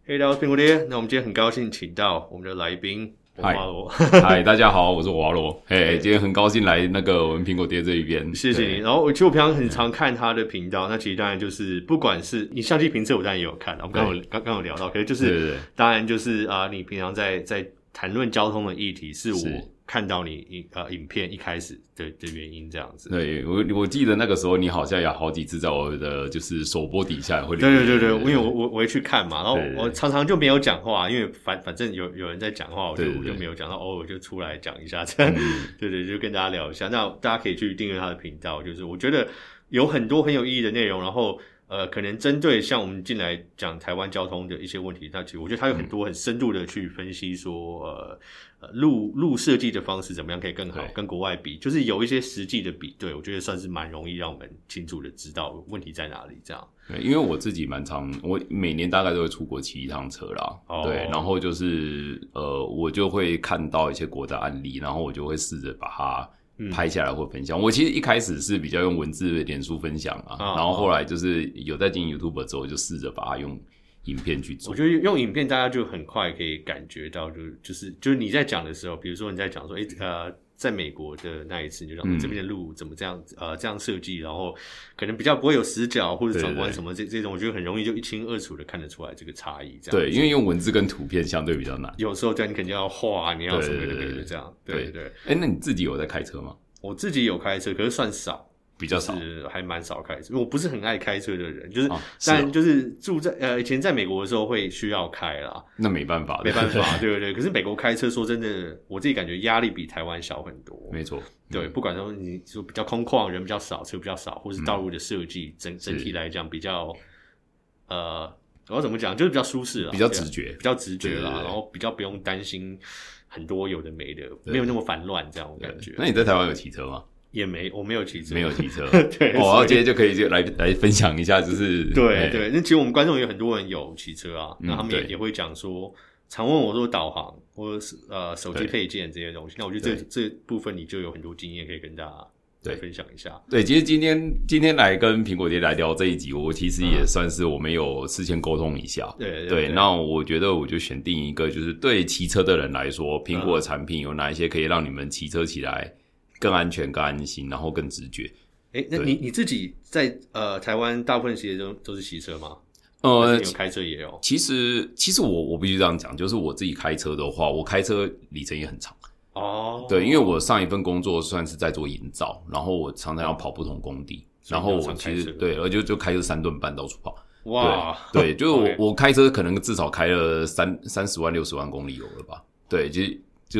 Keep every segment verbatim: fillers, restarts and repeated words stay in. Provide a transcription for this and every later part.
嘿，大家好，苹果爹。那我们今天很高兴请到我们的来宾华罗。 嗨，大家好，我是华罗。嘿，今天很高兴来那个我们苹果爹这一边， 谢谢你。然后，其实我平常很常看他的频道，那其实当然就是不管是你相机评测，我当然也有看，我们刚刚有刚刚有聊到，可是就是对对对当然就是啊、呃，你平常在在谈论交通的议题，是我。是看到你呃影片一开始的的原因这样子。 对，我我记得那个时候你好像有好几次在我的就是首播底下会留言。 对对对对，因为我我我会去看嘛，然后我常常就没有讲话，因为反反正有有人在讲话，我就我就没有讲到，偶尔就出来讲一下这样。嗯、对对，就跟大家聊一下。那大家可以去订阅他的频道，就是我觉得有很多很有意义的内容，然后。呃，可能针对像我们进来讲台湾交通的一些问题，那其实我觉得他有很多很深度的去分析说，呃，呃路路设计的方式怎么样可以更好，跟国外比，就是有一些实际的比对，我觉得算是蛮容易让我们清楚的知道问题在哪里。这样， 对，因为我自己蛮常，我每年大概都会出国骑一趟车啦，哦、对，然后就是呃，我就会看到一些国家案例，然后我就会试着把它。拍下来或分享，我其实一开始是比较用文字脸书分享啊，哦、然后后来就是有在经营 YouTube 之后，就试着把它用影片去做。 我觉得用影片大家就很快可以感觉到就，就就是就是你在讲的时候，比如说你在讲说，诶呃，在美国的那一次，你就讲、嗯、这边的路怎么这样呃这样设计，然后可能比较不会有死角或者转弯什么这这种，我觉得很容易就一清二楚的看得出来这个差异。这样对，因为用文字跟图片相对比较难， 有时候对你肯定要画，你要什么的这样，对对对。 哎，那你自己有在开车吗？ 我自己有开车，可是算少， 比较少， 就是还蛮少开车。我不是很爱开车的人，就是，哦、但就是住在呃以前在美国的时候会需要开啦。 那没办法， 没办法，对不对？可是美国开车说真的，我自己感觉压力比台湾小很多。 没错， 对，嗯、不管说你说比较空旷，人比较少，车比较少，或是道路的设计、嗯、整整体来讲比较，呃，我要怎么讲，就是比较舒适啦， 比较直觉， 比较直觉啦，然后比较不用担心。很多有的没的，没有那么烦乱，这样我感觉。 那你在台湾有骑车吗？ 也没，我没有骑车， 没有骑车。 对， 哦，然后今天就可以就来来分享一下，就是对对。那其实我们观众有很多人有骑车啊，那、嗯、他们也也会讲说，常问我说导航或者是呃手机配件这些东西。那我觉得这这部分你就有很多经验可以跟大家。对，分享一下。 对，其实今天今天来跟苹果爹来聊这一集，我其实也算是我们有事先沟通一下。 对对对, 对，那我觉得我就选定一个，就是对骑车的人来说，苹果的产品有哪一些可以让你们骑车起来更安全、更安心，然后更直觉。 诶，那你你自己在呃台湾大部分其实都都是骑车吗？ 呃， 你有开车也有。 其实其实我我必须这样讲，就是我自己开车的话，我开车里程也很长。 哦、oh, 对，因为我上一份工作算是在做营造，然后我常常要跑不同工地，然后我其实对，而就就开车三顿半到处跑。 哇， 对，对，就是我、okay. 我开车可能至少开了三三十万六十万公里有了吧？对，就就是，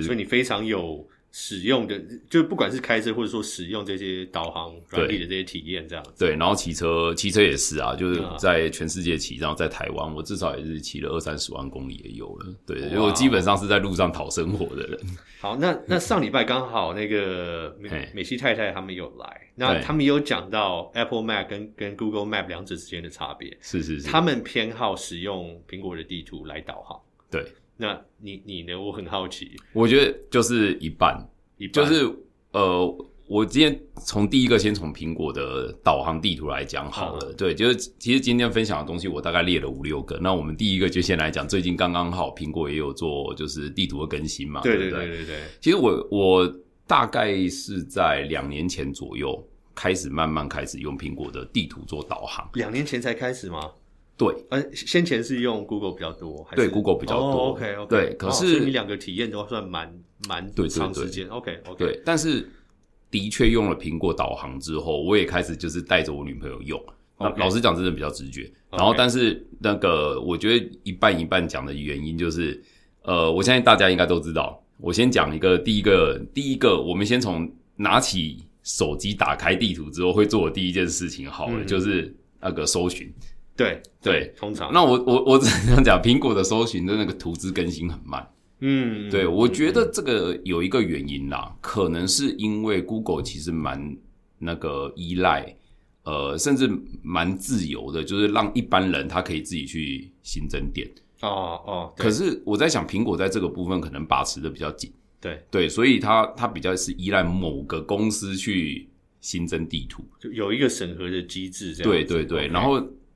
所以你非常有使用的，就不管是开车或者说使用这些导航软体的这些体验，这样子。 对，然后骑车骑车也是啊，就是在全世界骑，然后在台湾，我至少也是骑了二三十万公里也有了。对，因为我基本上是在路上讨生活的人。 好，那那上礼拜刚好那个美美西太太他们有来，那他们有讲到 Apple Map 跟跟 Google Map 两者之间的差别。 是是是， 他们偏好使用苹果的地图来导航。 对。 那你你呢？我很好奇。 我觉得就是一半， 一半就是呃，我今天从第一个先从苹果的导航地图来讲好了。嗯、对，就是其实今天分享的东西我大概列了五六个。那我们第一个就先来讲，最近刚刚好苹果也有做就是地图的更新嘛， 对对对对对对。 其实我我大概是在两年前左右开始慢慢开始用苹果的地图做导航。 两年前才开始吗？ 对， 呃，先前是用 Google 比较多，还是对 Google 比较多。 哦、OK OK， 对，可是、 哦、所以你两个体验都算蛮蛮长时间。OK OK， 对，但是的确用了苹果导航之后，我也开始就是带着我女朋友用。Okay. 老实讲，真的比较直觉。Okay. 然后，但是那个我觉得一半一半讲的原因就是，呃，我相信大家应该都知道。我先讲一个，第一个，第一个，我们先从拿起手机打开地图之后会做的第一件事情好了，嗯、就是那个搜寻。 对对， 通常那我我我只能讲，苹果的搜寻的那个图资更新很慢。 嗯， 对，我觉得这个有一个原因啦，可能是因为 Google 其实蛮那个依赖，呃，甚至蛮自由的，就是让一般人他可以自己去新增点。 哦哦， 可是我在想，苹果在这个部分可能把持的比较紧。 对对，所以它它比较是依赖某个公司去新增地图， 就有一个审核的机制这样子。 对对对， okay. 然后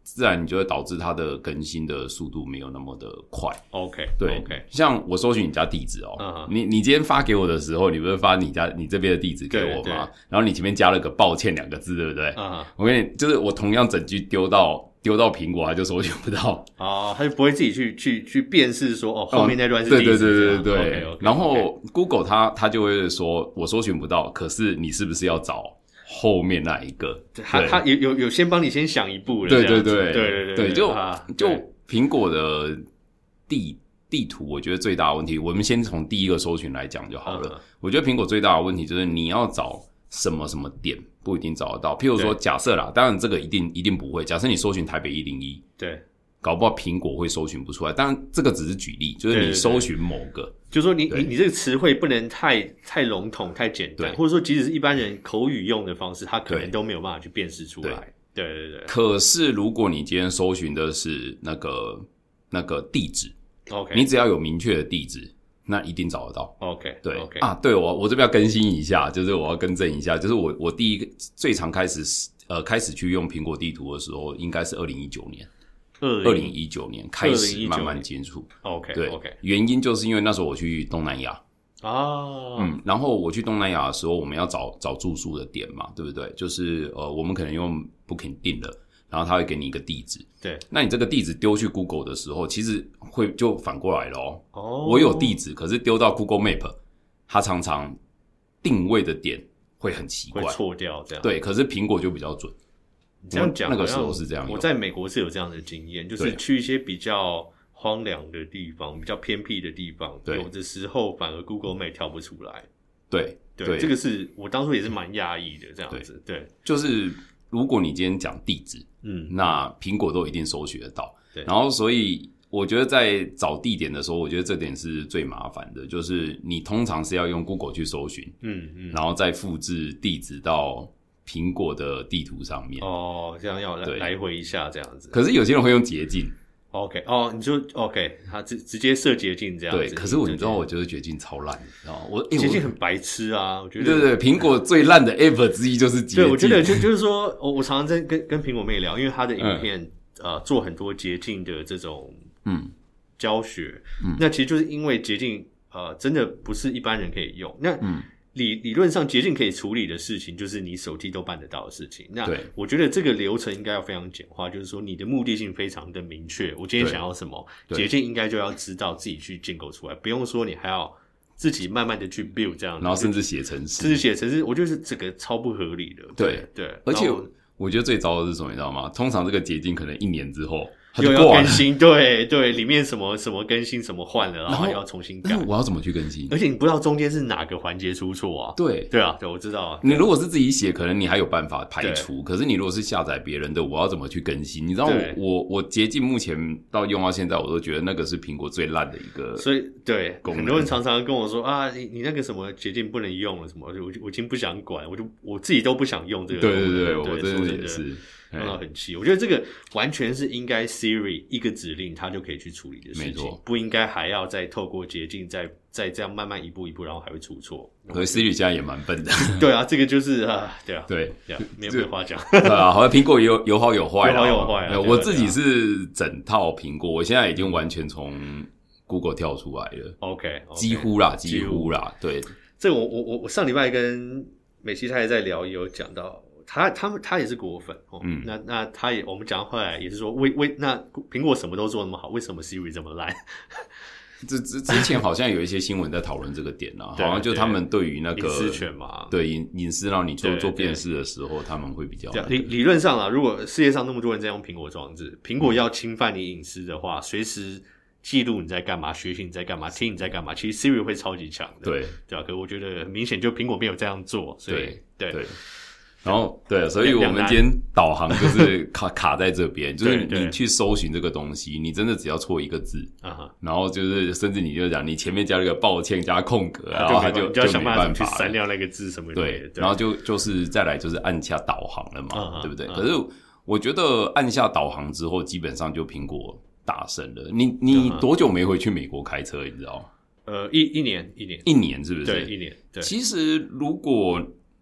自然你就会导致它的更新的速度没有那么的快。 OK， 对 ，OK， 像我搜寻你家地址哦， uh-huh. 你你今天发给我的时候，你不是发你家你这边的地址给我吗？然后你前面加了个抱歉两个字，对不对？ uh-huh. 我跟你就是我同样整句丢到丢到苹果，它就搜寻不到哦，它就不会自己去去去辨识说哦后面那段是地址、 哦、对对对对对。 okay, okay, 然后 Google 它它就会说我搜寻不到，可是你是不是要找后面那一个？ 他他有有有先帮你先想一步了， 对对对对对对对，就、 啊、 就苹果的地地图，我觉得最大的问题，我们先从第一个搜寻来讲就好了。嗯、我觉得苹果最大的问题就是你要找什么什么点不一定找得到。譬如说，假设啦，当然这个一定一定不会。假设你搜寻台北一零一， 对， 搞不好苹果会搜寻不出来。当然这个只是举例，就是你搜寻某个。 对对对，就是说你你你这个词汇不能太太笼统太简单，或者说即使是一般人口语用的方式，他可能都没有办法去辨识出来。对对 对, 对。可是如果你今天搜寻的是那个那个地址 ，OK， 你只要有明确的地址，那一定找得到。 OK， 对 ，OK 啊，对我我这边要更新一下，就是我要更正一下，就是我我第一个最常开始呃开始去用苹果地图的时候，应该是二零一九年。二零一九年开始慢慢接触 ，OK， 对 ，OK， 原因就是因为那时候我去东南亚啊， 嗯，然后我去东南亚的时候，我们要找找住宿的点嘛，对不对？就是呃，我们可能用 Booking 订了，然后他会给你一个地址， 对， 那你这个地址丢去 Google 的时候，其实会就反过来咯。 哦， 我有地址，可是丢到 Google Map， 它常常定位的点会很奇怪， 会错掉这样， 对，可是苹果就比较准。 这样讲， 那个时候是这样。 我在美国是有这样的经验，就是去一些比较荒凉的地方、比较偏僻的地方，有的时候反而 Google Map 跳不出来。 对对, 对，这个是我当初也是蛮讶异的，这样子。对，对就是如果你今天讲地址，嗯，那苹果都一定搜寻得到。对，然后所以我觉得在找地点的时候，我觉得这点是最麻烦的，就是你通常是要用 Google 去搜寻，嗯嗯，然后再复制地址到苹果的地图上面。 哦，这样要 来, 来回一下这样子。 可是有些人会用捷径。 OK， 哦，你就 OK， 他直直接设捷径这样子。 对，可是我你知道，我觉得捷径超烂，你知道吗？我捷径很白痴啊，我觉得。 对对对，苹果最烂的 App 之一就是捷径。 对，我觉得就就是说，我我常常在跟跟苹果妹聊，因为他的影片、嗯、呃做很多捷径的这种嗯教学，嗯，那其实就是因为捷径呃真的不是一般人可以用，那嗯。理理论上捷径可以处理的事情，就是你手机都办得到的事情。那我觉得这个流程应该要非常简化，就是说你的目的性非常的明确。我今天想要什么，捷径应该就要知道自己去建构出来，不用说你还要自己慢慢的去 build 这样子， 然后甚至写程式， 甚至写程式，我觉得是这个超不合理的。 对对, 对， 而且我觉得最糟的是什么，你知道吗？通常这个捷径可能一年之后。 又要更新，对对，里面什么什么更新什么换了，然后要重新改。 我要怎么去更新？ 而且你不知道中间是哪个环节出错啊？对对啊，对，我知道啊。 你如果是自己写，可能你还有办法排除。可是你如果是下载别人的，我要怎么去更新？你知道我我我捷径目前到用到现在，我都觉得那个是苹果最烂的一个。 所以对，很多人常常跟我说啊，你你那个什么捷径不能用了什么，我我已经不想管，我就我自己都不想用这个。 对对对，我真的也是。 让到很气，我觉得这个完全是应该 Siri 一个指令它就可以去处理的事情，不应该还要再透过捷径再再这样慢慢一步一步，然后还会出错。 可是 Siri 现在也蛮笨的。 对啊，这个就是啊，对啊， 对， 对啊，没有没有话讲。 对啊，好像苹果有有好有坏， 有好有坏啊。 我自己是整套苹果，我现在已经完全从 Google 跳出来了。 OK， 几乎啦，几乎啦，对。 这个我我我我上礼拜跟美西太太在聊，也有讲到。他他们他也是果粉哦，嗯，那那他也我们讲后来也是说，为为那苹果什么都做那么好，为什么 Siri 这么烂？ 之之之前好像有一些新闻在讨论这个点啊，好像就他们对于那个隐私权嘛， 对隐隐私，让你做做辨识的时候，他们会比较理理论上啦，如果世界上那么多人在用苹果装置，苹果要侵犯你隐私的话，随时记录你在干嘛，学习你在干嘛，听你在干嘛，其实 Siri 会超级强的， 对对吧？可是我觉得很明显，就苹果没有这样做，所以对。 对然后对，所以我们今天导航就是卡卡在这边，就是你去搜寻这个东西，你真的只要错一个字，啊、然后就是甚至你就讲你前面加了个抱歉加空格，然后他就就要想办法去删掉那个字什么的。 对，然后就就是再来就是按下导航了嘛，啊、对不对？啊、可是我觉得按下导航之后，基本上就苹果大胜了。你你多久没回去美国开车？你知道？ 呃，一一年一年一年是不是？ 对，一年。对， 其实如果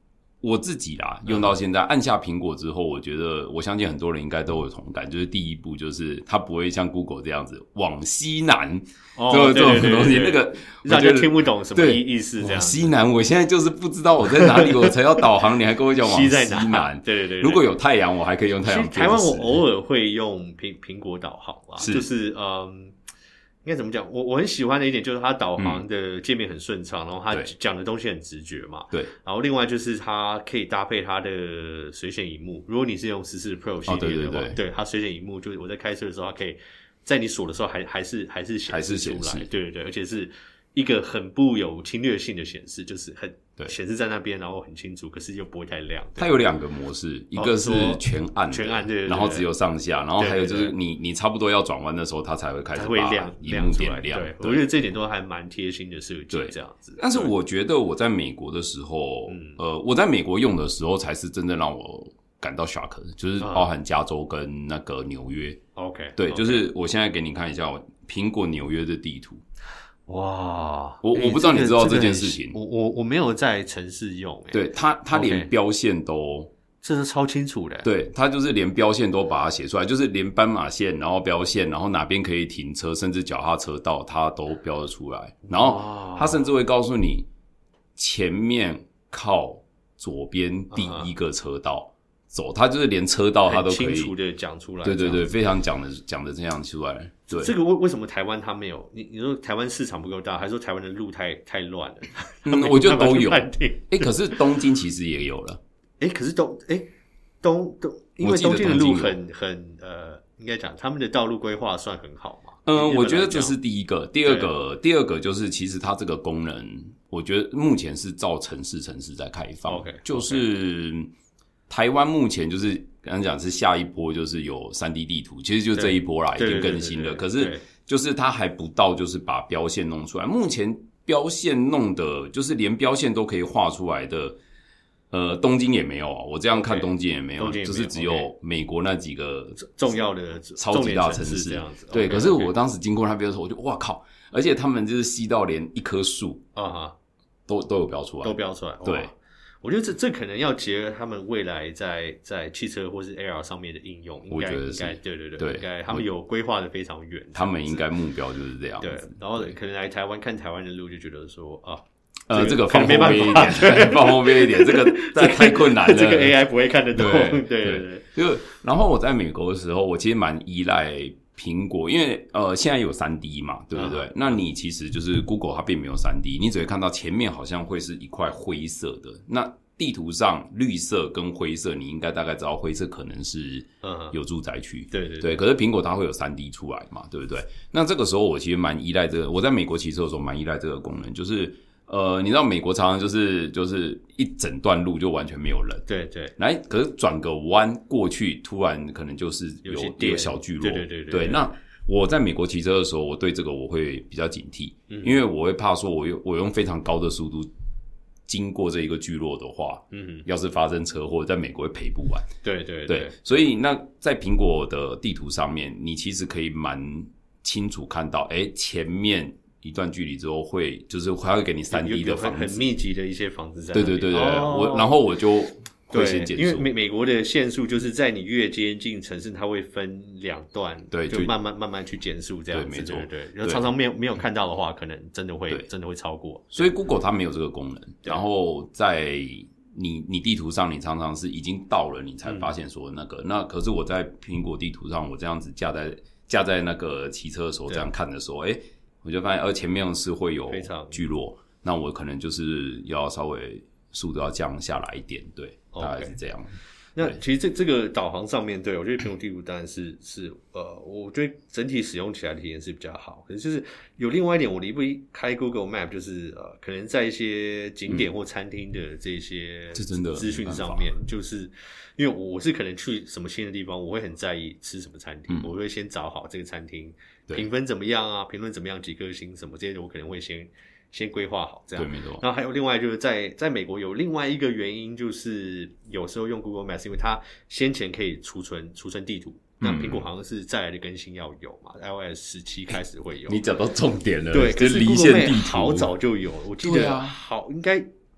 我自己啦，用到现在，按下苹果之后，我觉得我相信很多人应该都有同感，就是第一步就是它不会像 Google 这样子往西南， 哦， 这对对对种东西，那个让人听不懂什么意思这样。 西南，我现在就是不知道我在哪里，我才要导航，你还跟我讲往西南？ 对对对， 如果有太阳，我还可以用太阳。 台湾我偶尔会用苹苹果导航啦，就是嗯。应该怎么讲？我我很喜欢的一点就是它导航的界面很顺畅，嗯、然后它讲的东西很直觉嘛。 对。 然后另外就是它可以搭配它的水显萤幕，如果你是用十四 Pro 系列的话，哦、对, 对, 对, 对它水显萤幕就是我在开车的时候，它可以在你锁的时候还还是还是显示出来，对对对，而且是一个很不有侵略性的显示，就是很显示在那边，然后很清楚，可是又不会太亮。 它有两个模式，一个是全暗的， 全暗对， 然后只有上下，然后还有就是你你差不多要转弯的时候，它才会开始把萤幕点亮。 对，我觉得这点都还蛮贴心的设计，这样子。 但是我觉得我在美国的时候，呃，我在美国用的时候才是真正让我感到 shock 的，就是包含加州跟那个纽约。 OK， 对，就是我现在给你看一下苹果纽约的地图。 哇， 我我不知道你知道这件事情， 我我我没有在城市用， 对它它连标线都， 这是超清楚的， 对，它就是连标线都把它写出来，就是连斑马线，然后标线，然后哪边可以停车，甚至脚踏车道，它都标得出来，然后它甚至会告诉你前面靠左边第一个车道。走，他就是连车道他都可以很清楚的讲出来， 对对对，非常讲的讲的这样出来。对， 这个为为什么台湾他没有？你你说台湾市场不够大，还是说台湾的路太太乱了？ 嗯，我觉得都有。哎、欸，可是东京其实也有了。 哎、欸，可是东哎、欸、东东，因为东京的路很很呃，应该讲他们的道路规划算很好嘛。 嗯，我觉得这是第一个，第二个，第二个就是其实它这个功能，我觉得目前是照城市城市在开放， okay, 就是。Okay. 台湾目前就是刚刚讲是下一波就是有 三 D 地图，其实就这一波啦，已经更新了。可是就是它还不到，就是把标线弄出来。目前标线弄的，就是连标线都可以画出来的。呃，东京也没有啊，我这样看东京也没有， okay, 就是只有美国那几个重要的超级大城市这样子。 对， okay, 可是我当时经过那边的时候，我就哇靠！而且他们就是细到连一棵树啊哈都都有标出来， 都标出来，对。我觉得这这可能要结合他们未来在在汽车或是 A R 上面的应用，应该应该对对 对, 对，应该他们有规划的非常远， 他们应该目标就是这样子。 对，然后可能来台湾看台湾的路，就觉得说啊， 呃，这个放后面一点，放后面一点，这个太困难了， 这个 A I 不会看得懂。对对 对, 对， 就然后我在美国的时候，我其实蛮依赖苹果，因为呃现在有 三 D 嘛，对不对？嗯、那你其实就是 Google 它并没有 三 D， 你只会看到前面好像会是一块灰色的。那地图上绿色跟灰色，你应该大概知道灰色可能是有住宅区， 嗯、对对 对, 对。可是苹果它会有 三 D 出来嘛，对不对？那这个时候我其实蛮依赖这个，我在美国骑车的时候蛮依赖这个功能，就是呃，你知道美国常常就是就是一整段路就完全没有人， 对对。 来，可是转个弯过去，突然可能就是有有个小聚落， 对对对 对, 对。那我在美国骑车的时候，我对这个我会比较警惕，嗯、因为我会怕说我用我用非常高的速度经过这一个聚落的话，嗯，要是发生车祸，在美国会赔不完。 对对对, 对，所以那在苹果的地图上面，你其实可以蛮清楚看到，哎，前面一段距离之后会，就是它会给你 三 D 的房子， 很密集的一些房子在那里。 对对对对， 哦、 我然后我就会先减速， 因为美美国的限速就是在你越接近城市，它会分两段， 对， 就慢慢慢慢去减速这样子。 对，没错， 对对。然后常常没有没有看到的话，可能真的会真的会超过。 所以 Google 它没有这个功能，然后在你你地图上，你常常是已经到了，你才发现说那个、嗯、那可是我在苹果地图上，我这样子架在架在那个骑车的时候这样看的时候，哎，我就发现，呃，前面是会有聚落，那我可能就是要稍微速度要降下来一点，对，大概是这样。Okay. 那其实这这个导航上面，对我觉得苹果地图当然是是呃，我觉得整体使用起来的体验是比较好。可是就是有另外一点，我离不开 Google Map， 就是呃，可能在一些景点或餐厅的这些资讯上面，就是因为我是可能去什么新的地方，我会很在意吃什么餐厅，嗯、我会先找好这个餐厅评分怎么样啊，评论怎么样，几颗星什么这些，我可能会先。先规划好这样， 对，没错。 然后还有另外就是在在美国有另外一个原因，就是有时候用 Google Maps， 因为它先前可以储存储存地图，嗯、那苹果好像是再来的更新要有嘛 ，iOS 十七开始会有。 你讲到重点了， 对， 可是离线地图好早就有，我记得好、啊、应该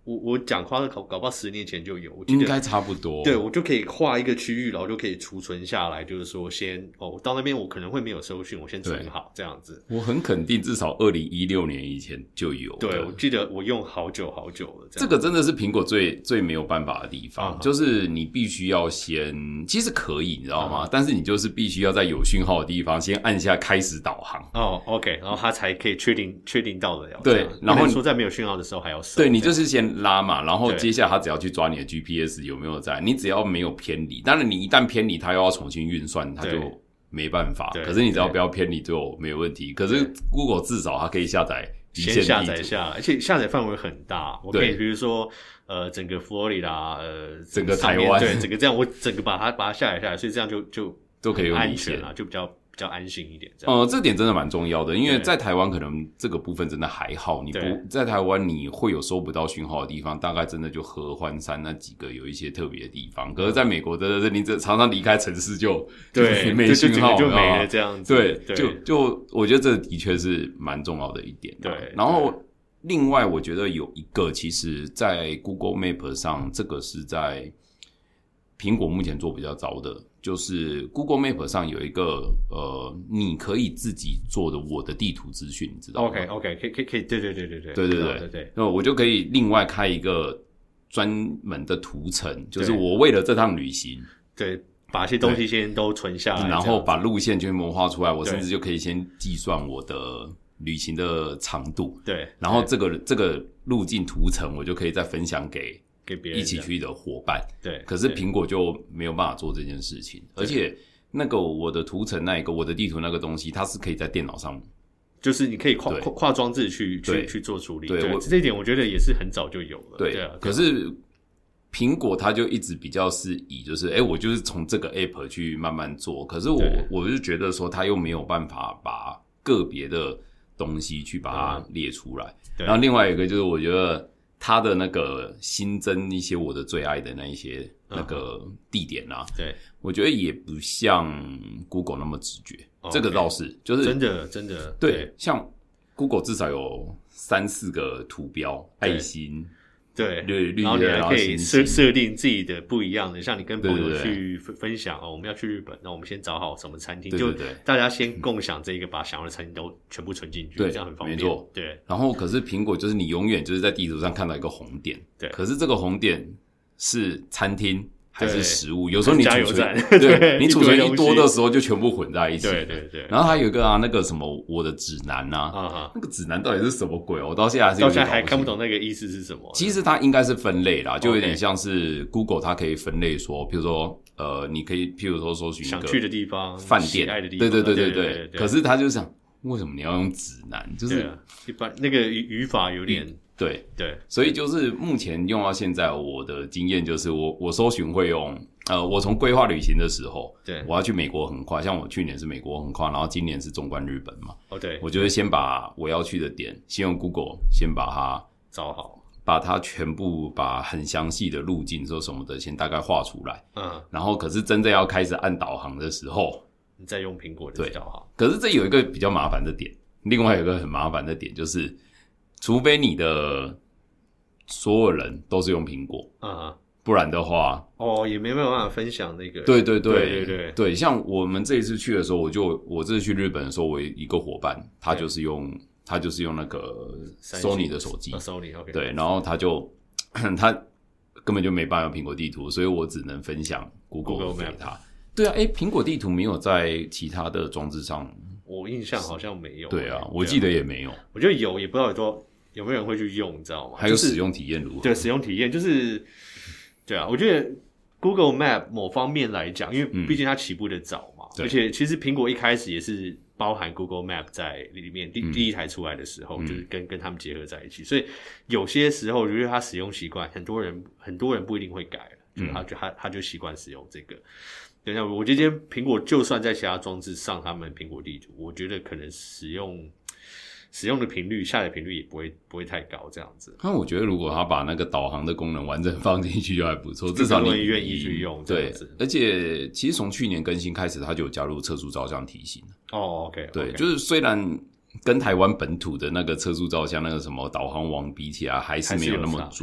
我我讲话搞搞不好十年前就有，我记得应该差不多。 对，我就可以画一个区域，然后就可以储存下来，就是说先哦，到那边我可能会没有收讯，我先存好这样子。 我很肯定，至少二零一六年以前就有。 对，我记得我用好久好久了。 这个真的是苹果最最没有办法的地方，啊、就是你必须要先，其实可以，你知道吗？啊、但是你就是必须要在有讯号的地方先按下开始导航。 哦 ，OK， 然后它才可以确定确定到得了。 对，然后你说在没有讯号的时候还要收。 对，你就是先拉嘛，然后接下来它只要去抓你的 G P S 有没有在，你只要没有偏离，当然你一旦偏离，它又要重新运算，它就没办法。可是你只要不要偏离就没有问题。可是 Google 至少它可以下载离线地图， 先下载下来，而且下载范围很大。我可以比如说呃整个佛罗里达呃整个台湾， 对，整个这样我整个把它把它下载下来，所以这样就就都可以安全啦，就比较。比较安心一点， 呃，这点真的蛮重要的，因为在台湾可能这个部分真的还好，你不在台湾你会有收不到讯号的地方，大概真的就合欢山那几个有一些特别的地方。可是在美国真的是你这常常离开城市就对没讯号， 就没了这样子。 对，对就就我觉得这的确是蛮重要的一点。 对， 然后另外我觉得有一个，其实在 Google Map 上，这个是在苹果目前做比较早的。就是 Google Map 上有一个呃，你可以自己做的我的地图资讯，你知道吗 ？OK OK， 可以可以可以，对对对对对对对对对对，那我就可以另外开一个专门的图层，就是我为了这趟旅行， 对，把一些东西先都存下来， 然后把路线全部画出来，我甚至就可以先计算我的旅行的长度， 对， 然后这个这个路径图层我就可以再分享给。 给别人一起去的伙伴， 对， 可是苹果就没有办法做这件事情，而且那个我的图层那一个我的地图那个东西，它是可以在电脑上， 就是你可以跨跨跨装置去去去做处理， 对， 对这一点我觉得也是很早就有了， 对， 对啊。 可是苹果它就一直比较是以就是，哎、欸，我就是从这个 app 去慢慢做，可是我我就觉得说，它又没有办法把个别的东西去把它列出来，嗯、然后另外一个就是我觉得。它的那个新增一些我的最爱的那一些那个地点啊， 嗯、对， 我觉得也不像 Google 那么直觉，哦、这个倒是就是真的真的对, 对，像 Google 至少有三四个图标，爱心。 对， 绿绿然后你还可以设设定自己的不一样的，像你跟朋友去分享哦，我们要去日本，那我们先找好什么餐厅，就大家先共享这个，把想要的餐厅都全部存进去， 对， 这样很方便。 没错， 对。 然后可是苹果就是你永远就是在地图上看到一个红点， 对， 可是这个红点是餐厅还是食物？有时候你储存， 对， 你储存一多的时候就全部混在一起。 对对对。 然后还有一个啊，那个什么我的指南啊， 啊那个指南到底是什么鬼？我到现在还是到现在还看不懂那个意思是什么。 其实它应该是分类啦，就有点像是 Google 它可以分类说，譬如说呃，你可以譬如说搜寻一个想去的地方、 饭店、 爱的地方， 对对对对对对。可是他就想，为什么你要用指南？就是一般那个语法有点。 对对， 所以就是目前用到现在，我的经验就是我我搜寻会用，呃，我从规划旅行的时候， 对， 我要去美国横跨，像我去年是美国横跨，然后今年是纵观日本嘛， 哦对， 我就会先把我要去的点，先用 Google 先把它找好， 把它全部把很详细的路径说什么的先大概画出来， 嗯， 然后可是真正要开始按导航的时候， 你再用苹果的导航， 可是这有一个比较麻烦的点，另外有一个很麻烦的点就是，除非你的所有人都是用苹果， 嗯， 不然的话， 哦，也没办法分享那个。 对对对对对对对，像我们这一次去的时候，我就我这次去日本的时候，我一个伙伴，他就是用他就是用那个 Sony 的手机、 哦、，Sony OK， 对，然后他就他根本就没办法用苹果地图，所以我只能分享 Google 给他。对啊，哎，苹果地图没有在其他的装置上， 我印象好像没有。 对啊，我记得也没有。 我觉得有，也不知道有多。有没有人会去用，你知道吗？ 还有使用体验如何？ 对，使用体验就是，对啊，我觉得 Google Map 某方面来讲，因为毕竟它起步的早嘛，嗯、而且其实苹果一开始也是包含 Google Map 在里面，第、嗯、第一台出来的时候，就是跟、嗯、跟他们结合在一起，所以有些时候，我觉得它使用习惯，很多人很多人不一定会改了，就是他就他他就习惯使用这个。等一下，我觉得今天苹果就算在其他装置上，他们苹果地图，我觉得可能使用。使用的频率、下载频率也不会不会太高，这样子。 那我觉得，如果他把那个导航的功能完整放进去，就还不错。至少你愿意去用， 对。而且，其实从去年更新开始，它就有加入测速照相提醒。 哦 ，OK， 对，就是虽然跟台湾本土的那个测速照相那个什么导航网比起来，还是没有那么准。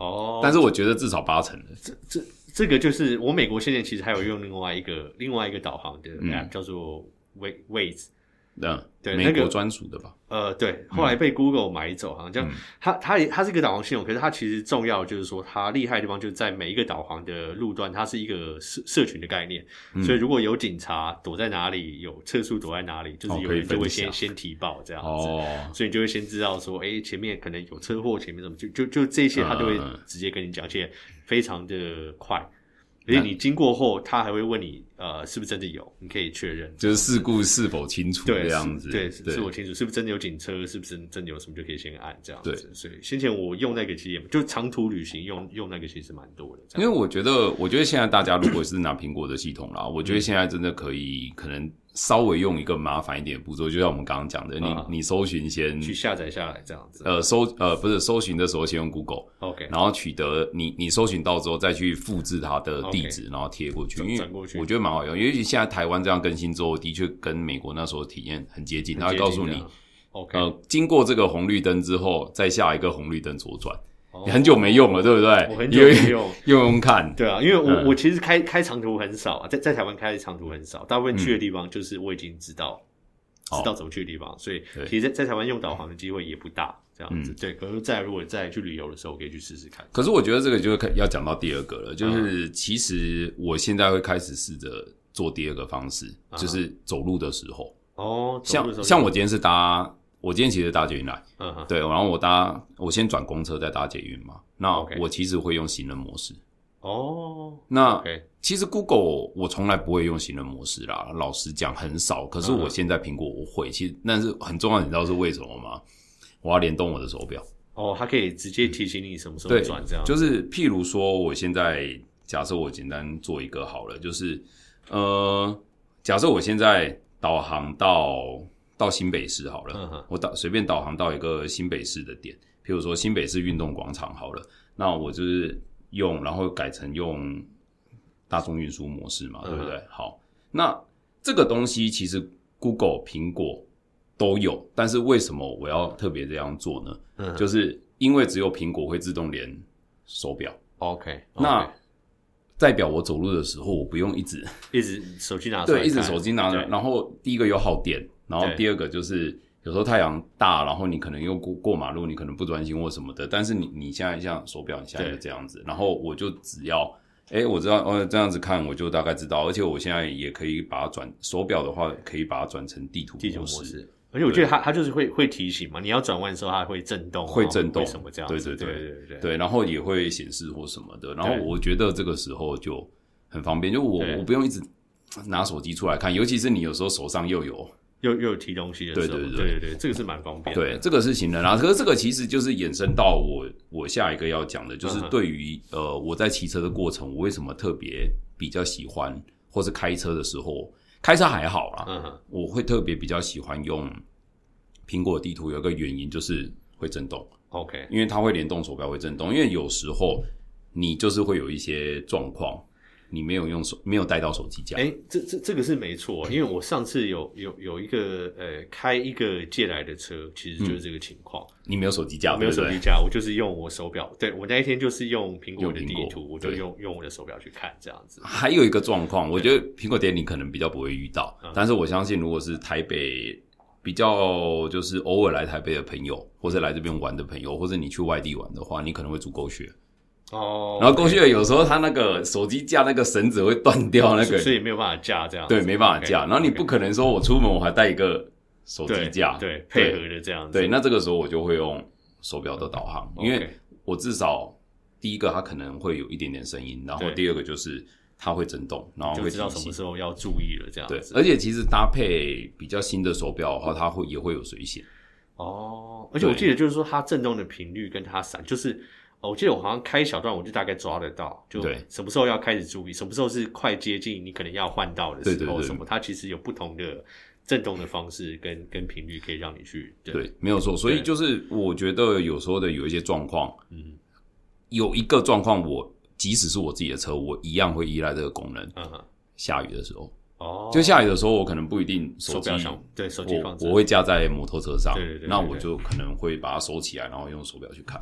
哦， 但是我觉得至少八成的。 这这这个就是我美国现在其实还有用另外一个另外一个导航的 app、嗯、叫做 Waze。 嗯， 对， 美国专属的吧？ 呃，对，后来被 Google 买走，好像叫、嗯、它它它是一个导航系统，可是它其实重要就是说，它厉害的地方就是在每一个导航的路段，它是一个社社群的概念、嗯，所以如果有警察躲在哪里，有测速躲在哪里，就是有人就会先、哦、先提报这样子、哦，所以你就会先知道说，哎，前面可能有车祸，前面怎么就就就这些，他都会直接跟你讲，而且非常的快。而且你经过后，他还会问你，呃，是不是真的有？你可以确认， 就是事故是否清楚这样子。 对，是否清楚？是不是真的有警车？是不是真的有什么就可以先按这样子？所以先前我用那个其实也就长途旅行用用那个其实蛮多的。 因为我觉得，我觉得现在大家如果是拿苹果的系统啦，我觉得现在真的可以可能。稍微用一个麻烦一点的步骤，就像我们刚刚讲的，你、啊、你搜寻先去下载下来这样子。 呃，搜呃不是搜寻的时候先用 Google，OK，、 okay. 然后取得你你搜寻到之后再去复制它的地址， okay. 然后贴过去。因为我觉得蛮好用，尤其现在台湾这样更新之后，的确跟美国那时候体验很接近。它会告诉你 ，OK， 呃，经过这个红绿灯之后，再下一个红绿灯左转。你很久没用了，对不对？ 我很久没用， 用用看。 对啊，因为我、嗯、我其实开开长途很少啊，在在台湾开长途很少，大部分去的地方就是我已经知道、嗯、知道怎么去的地方，所以其实在在台湾用导航的机会也不大，这样子。嗯、对，可是再如果再去旅游的时候，我可以去试试看。 可是我觉得这个就要讲到第二个了，就是其实我现在会开始试着做第二个方式，嗯、就是走路的时候。 哦， 像像我今天是搭。我今天其实搭捷运来， 嗯哼， 对，然后我搭，我先转公车再搭捷运嘛。那我其实会用行人模式。 哦， 那、okay. 其实 Google 我从来不会用行人模式啦，老实讲很少。可是我现在苹果我会，其实但是很重要，你知道是为什么吗？我要联动我的手表。 哦，它可以直接提醒你什么时候转，这样。 就是譬如说，我现在假设我简单做一个好了，就是呃，假设我现在导航到。到新北市好了，嗯、我导随便导航到一个新北市的点，譬如说新北市运动广场好了，那我就是用，然后改成用大众运输模式嘛，对不对？嗯、好，那这个东西其实 Google、苹果都有，但是为什么我要特别这样做呢？嗯、就是因为只有苹果会自动连手表 ，OK，, okay. 那代表我走路的时候，我不用一直一直手机拿出来看， 对，一直手机拿着，然后第一个有耗电。然后第二个就是有时候太阳大，然后你可能又过过马路，你可能不专心或什么的。但是你你现在像手表，你现在就这样子，然后我就只要，哎，我知道哦，这样子看我就大概知道，而且我现在也可以把它转手表的话，可以把它转成地图地图模式。而且我觉得它它就是会会提醒嘛，你要转弯的时候它会震动， 会震动， 为什么这样子？ 对对对对对对，然后也会显示或什么的。然后我觉得这个时候就很方便，就我我不用一直拿手机出来看，尤其是你有时候手上又有。 又又有提东西的时候，对对 对, 对对对，这个是蛮方便的。 对，这个是行人啊。可是这个其实就是衍生到我我下一个要讲的，就是对于、嗯、呃我在骑车的过程，我为什么特别比较喜欢，或是开车的时候，开车还好啦，嗯、我会特别比较喜欢用苹果地图，有一个原因就是会震动。 OK， 因为它会联动手表会震动，因为有时候你就是会有一些状况。你没有用手，没有带到手机架。 哎、欸，这这这个是没错，因为我上次有有有一个呃开一个借来的车，其实就是这个情况、嗯。 你没有手机架， 没有手机架，我就是用我手表。对，我那一天就是用苹果的地图，我就用用我的手表去看这样子。 还有一个状况，我觉得苹果店你可能比较不会遇到，但是我相信如果是台北比较就是偶尔来台北的朋友，或者来这边玩的朋友，或者你去外地玩的话，你可能会租狗血。 哦， 然后狗血有时候它那个手机架那个绳子会断掉，那个所以没有办法架这样子。 对，没办法架。Okay, 然后你不可能说我出门我还带一个手机架， 对，对配合的这样子。 对，那这个时候我就会用手表的导航，因为我至少第一个它可能会有一点点声音，然后第二个就是它会震动，然后会提醒， 就知道什么时候要注意了这样子。 对，而且其实搭配比较新的手表的话，它会也会有水险。 哦，而且我记得就是说它震动的频率跟它闪就是。哦，我记得我好像开一小段，我就大概抓得到，就什么时候要开始注意，什么时候是快接近你可能要换道的时候，对对对，什么它其实有不同的震动的方式跟跟频率可以让你去 对, 对，没有错。所以就是我觉得有时候的有一些状况，嗯，有一个状况我即使是我自己的车，我一样会依赖这个功能。嗯，下雨的时候，哦，就下雨的时候，我可能不一定手机对手机放我我会架在摩托车上， 对对 对, 对, 对， 那我就可能会把它收起来，然后用手表去看。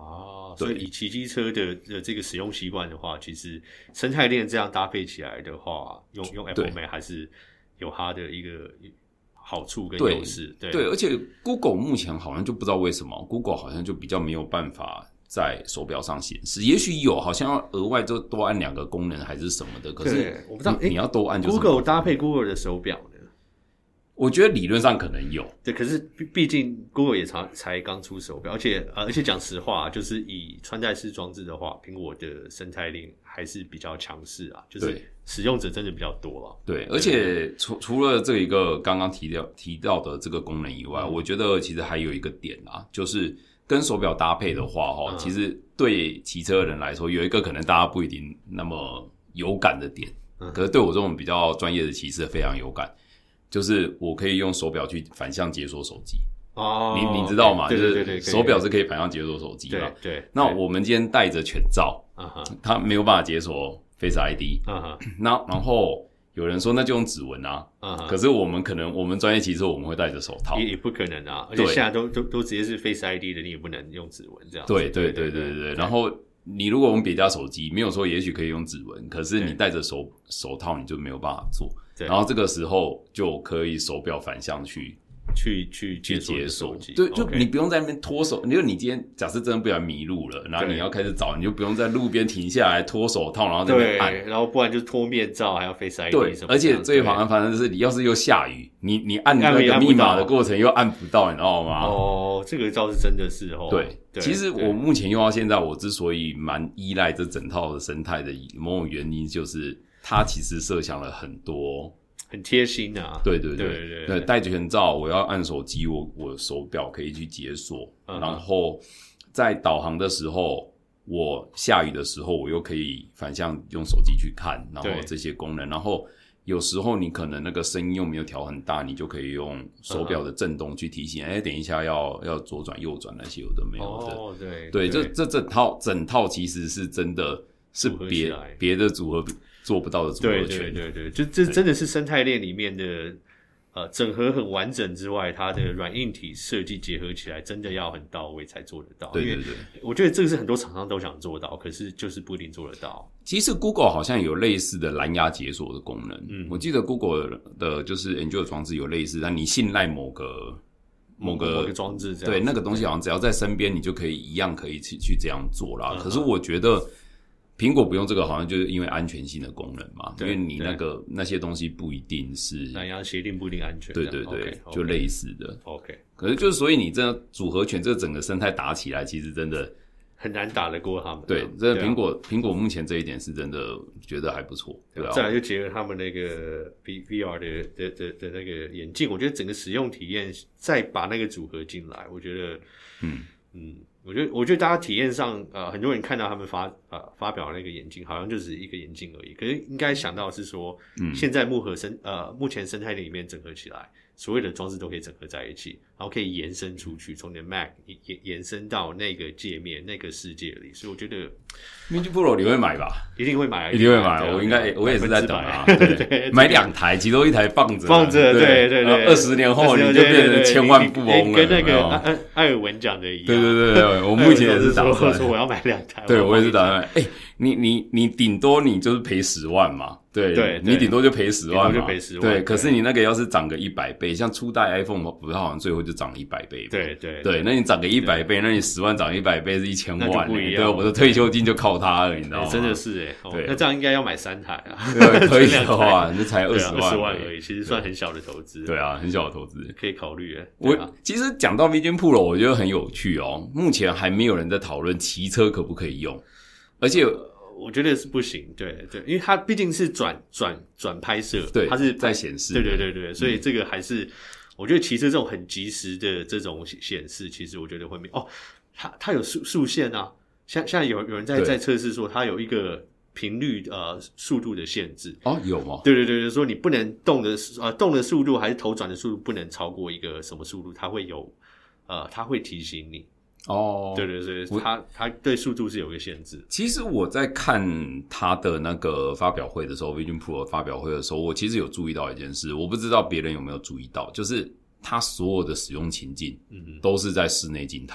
哦，所以以骑机车的的这个使用习惯的话，其实生态链这样搭配起来的话，用用 Apple Map 还是有它的一个好处跟优势。对对, 对，而且 Google 目前好像就不知道为什么 Google 好像就比较没有办法在手表上显示，也许有，好像要额外就多按两个功能还是什么的，可是我不知道你, 你要多按就是 Google 搭配 Google 的手表呢？ 我觉得理论上可能有， 对，可是毕竟 Google 也才才刚出手表，而且呃，而且讲实话，就是以穿戴式装置的话，苹果的生态链还是比较强势啊，就是使用者真的比较多了。 对，而且除除了这一个刚刚提到提到的这个功能以外，嗯、我觉得其实还有一个点啊，就是跟手表搭配的话，哈、嗯，其实对骑车的人来说，有一个可能大家不一定那么有感的点，嗯、可是对我这种比较专业的骑士非常有感。就是我可以用手表去反向解锁手机哦，你你知道吗？ 对对对对， 就是手表是可以反向解锁手机嘛？ 对对。 那我们今天戴着全罩，啊哈，它没有办法解锁 Face I D， 啊哈。那然后有人说那就用指纹啊，啊哈。可是我们可能我们专业骑车我们会戴着手套， 也也不可能啊，而且现在都都都直接是 Face I D 的，你也不能用指纹这样子。 对对对对对对。然后你如果用别家手机，没有说也许可以用指纹，可是你戴着手手套你就没有办法做。然后这个时候就可以手表反向去去去去解锁， 对， 就你不用在那边脱手。就你今天假设真的不小心迷路了，然后你要开始找，你就不用在路边停下来脱手套，然后在那边按， 然后不然就脱面罩，还要 Face I D 对， 什么。 而且最麻烦的是，你要是又下雨，你你按那个密码的过程又按不到，你知道吗？ 哦，这个倒是真的是哦。 对，其实我目前用到现在，我之所以蛮依赖这整套的生态的某种原因，就是它其实设想了很多。 很贴心啊！ 对对对对对对，戴着全罩，我要按手机，我我手表可以去解锁，嗯、然后在导航的时候，我下雨的时候，我又可以反向用手机去看，然后这些功能，然后有时候你可能那个声音又没有调很大，你就可以用手表的震动去提醒，哎、嗯，等一下要要左转右转那些有的没有的。 哦，对对，这这整套整套其实是真的是别别的组合做不到的组合拳。 对对对对，就这真的是生态链里面的呃整合很完整之外，它的软硬体设计结合起来，真的要很到位才做得到。 对对对， 我觉得这个是很多厂商都想做到，可是就是不一定做得到。 其实 Google 好像有类似的蓝牙解锁的功能，嗯，我记得 Google 的就是 Android 装置有类似，但你信赖某个某个某个装置这样， 对那个东西好像只要在身边，你就可以一样可以去去这样做啦。嗯、可是我觉得。苹果不用这个，好像就是因为安全性的功能嘛，因为你那个那些东西不一定是蓝牙协定不一定安全， 对对对， okay, okay, 就类似的。 OK， 可是就是所以你这组合拳这整个生态打起来，其实真的很难打得过他们。 对，这苹果苹、啊、果目前这一点是真的觉得还不错，对吧、啊？ 再来就结合他们那个 V R 的的的的那个眼镜，我觉得整个使用体验再把那个组合进来，我觉得，嗯嗯。我觉得，我觉得大家体验上，呃，很多人看到他们发呃发表那个眼镜，好像就是一个眼镜而已。可是应该想到的是说，嗯，现在目合生呃目前生态链里面整合起来，所有的装置都可以整合在一起，然后可以延伸出去，从你的 Mac 延延伸到那个界面、那个世界里。所以我觉得 Vision Pro 你会买吧？ 一定会买， 一定会买。我应该我也是在等啊，对对，买两台，其中一台放着放着，对对对， 二十年后你就变成千万富翁了， 跟那个艾艾尔文讲的一样。 对对对对，我目前也是打算说我要买两台， 对我也是打算。哎，你你你顶多你就是赔十万嘛，对对，你顶多就赔十万嘛， 就赔十万。 对，可是你那个要是涨个一百倍，像初代 iPhone 不是好像最后就涨了一百倍， 对对对，那你涨个一百倍，那你十万涨一百倍是一千万，对，我的退休金就靠它了，你知道吗？ 真的是哎，对，那这样应该要买三台啊， 对，可以的话，那才二十万， 二十万而已，其实算很小的投资。 对啊，很小的投资， 可以考虑哎。 我其实讲到 Vision Pro， 我觉得很有趣哦。目前还没有人在讨论骑车可不可以用，而且我觉得是不行。对对，因为它毕竟是转转转拍摄， 对， 它是在显示， 对对对对，所以这个还是我觉得骑车这种很及时的这种显示，其实我觉得会没哦，它它有速速限啊。像像有有人在在测试说，它有一个频率呃速度的限制哦，有吗？ 对对对对，说你不能动的呃动的速度还是头转的速度不能超过一个什么速度，它会有呃它会提醒你哦。对对对，它它对速度是有一个限制。 其实我在看他的那个发表会的时候 ，Vision Pro 发表会的时候，我其实有注意到一件事，我不知道别人有没有注意到，就是它所有的使用情境，嗯，都是在室内静态。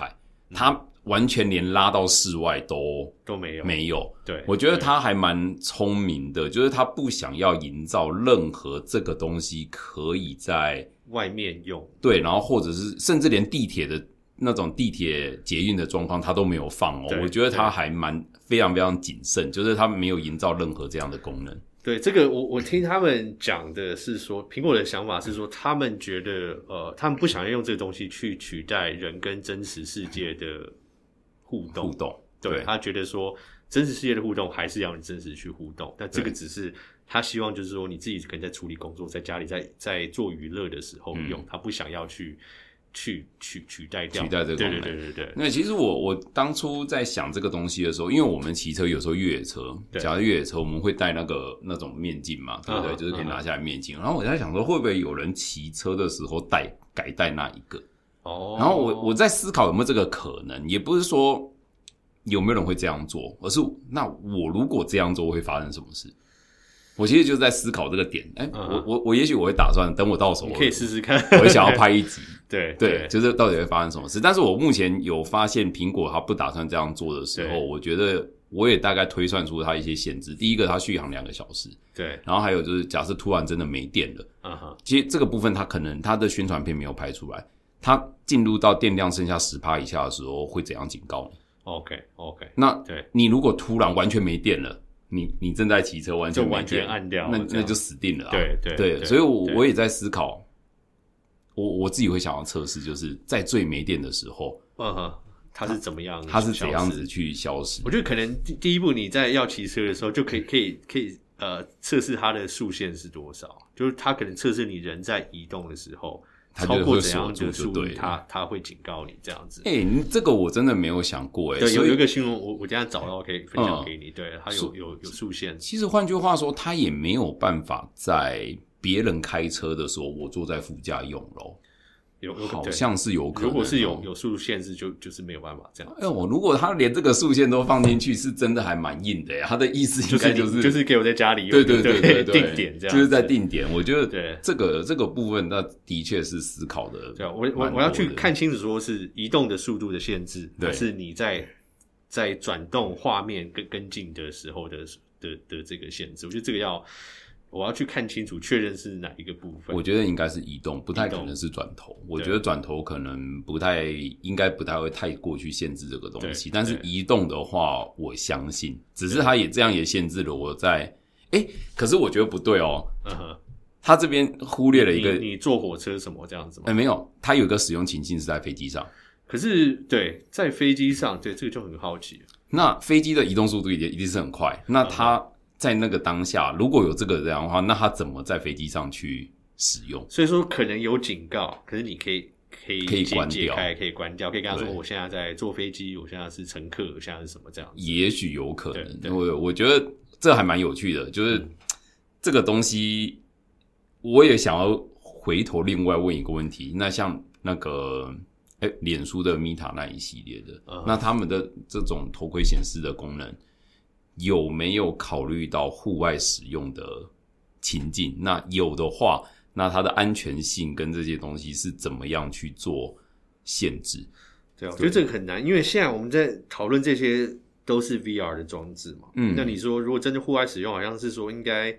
他完全连拉到室外都都没有没有。 对， 我觉得他还蛮聪明的，就是他不想要营造任何这个东西可以在外面用， 对，然后或者是甚至连地铁的那种地铁捷运的状况他都没有放哦。我觉得他还蛮非常非常谨慎，就是他没有营造任何这样的功能。 对，这个我我听他们讲的是说，苹果的想法是说，他们觉得呃，他们不想要用这个东西去取代人跟真实世界的互动。 互动， 对， 对， 他觉得说真实世界的互动还是要你真实去互动，但这个只是他希望就是说你自己可能在处理工作，在家里在在做娱乐的时候用，嗯、他不想要去。去取取代掉， 取代这个功能， 对对对对对。 那其实我我当初在想这个东西的时候，因为我们骑车有时候越野车，假如越野车我们会戴那个那种面镜嘛，对不对？Uh-huh, 就是可以拿下来面镜。Uh-huh. 然后我在想说，会不会有人骑车的时候戴改戴那一个？哦。然后我我在思考有没有这个可能，也不是说有没有人会这样做，而是那我如果这样做会发生什么事？我其实就是在思考这个点，哎、欸 uh-huh. 我我我也许我会打算等我到手， 你可以试试看， 我会想要拍一集， 对对，就是到底会发生什么事。但是我目前有发现苹果它不打算这样做的时候，我觉得我也大概推算出它一些限制。第一个，它续航两个小时， 对， 然后还有就是假设突然真的没电了，嗯哼，其实这个部分它可能它的宣传片没有拍出来，它进入到电量剩下 百分之十 以下的时候会怎样警告你 ？OK OK， 那对你如果突然完全没电了。你你正在骑车，完全没电， 就完全按掉， 那那就死定了、啊。 对对对, 对， 所以我我也在思考，我我自己会想要测试，就是在最没电的时候， 嗯哼，它是怎么样， 它是怎样子去消失？ 我觉得可能第第一步你在要骑车的时候，就可以可以可以呃测试它的速限是多少，就是它可能测试你人在移动的时候。超过怎样的速度，他他会警告你这样子。 哎、欸，这个我真的没有想过哎、欸。 对，有有一个新闻，我我等一下找到可以分享给你。嗯、对，它有有有速限。 其实换句话说，他也没有办法在别人开车的时候，我坐在副驾用咯。 有好像是有可能、喔。 如果是有有速限制，就就是没有办法这样。 哎、欸，我如果他连这个速限都放进去，是真的还蛮硬的呀。他的意思应该就是、 就是、就是给我在家里用， 对对对对对， 定点这样， 就是在定点。我觉得对这个这个部分，那的确是思考的。 对，我我我要去看清楚，说是移动的速度的限制，还是你在在转动画面跟跟进的时候的的的这个限制？我觉得这个要。我要去看清楚，确认是哪一个部分。 我觉得应该是移动，不太可能是转头。我觉得转头可能不太，应该不太会太过去限制这个东西。但是移动的话，我相信，只是它也这样也限制了我在。哎、欸，可是我觉得不对哦。嗯哼，他这边忽略了一个， 你, 你坐火车什么这样子吗？ 哎、欸，没有，他有一个使用情境是在飞机上。 可是，对，在飞机上，对这个就很好奇。 那飞机的移动速度一定一定是很快，那它。嗯在那个当下，如果有这个这样的话，那他怎么在飞机上去使用？ 所以说可能有警告，可是你可以可以可以关掉， 可以关掉，可以跟他说我现在在坐飞机，我现在是乘客，我现在是什么这样子？ 也许有可能，我我觉得这还蛮有趣的，就是、嗯、这个东西，我也想要回头另外问一个问题，那像那个哎，脸书的 Meta 那一系列的，嗯、那他们的这种头盔显示的功能。有没有考虑到户外使用的情境？那有的话，那它的安全性跟这些东西是怎么样去做限制？ 对啊，我觉得这个很难，因为现在我们在讨论这些都是 V R 的装置嘛。嗯，那你说如果真的户外使用，好像是说应该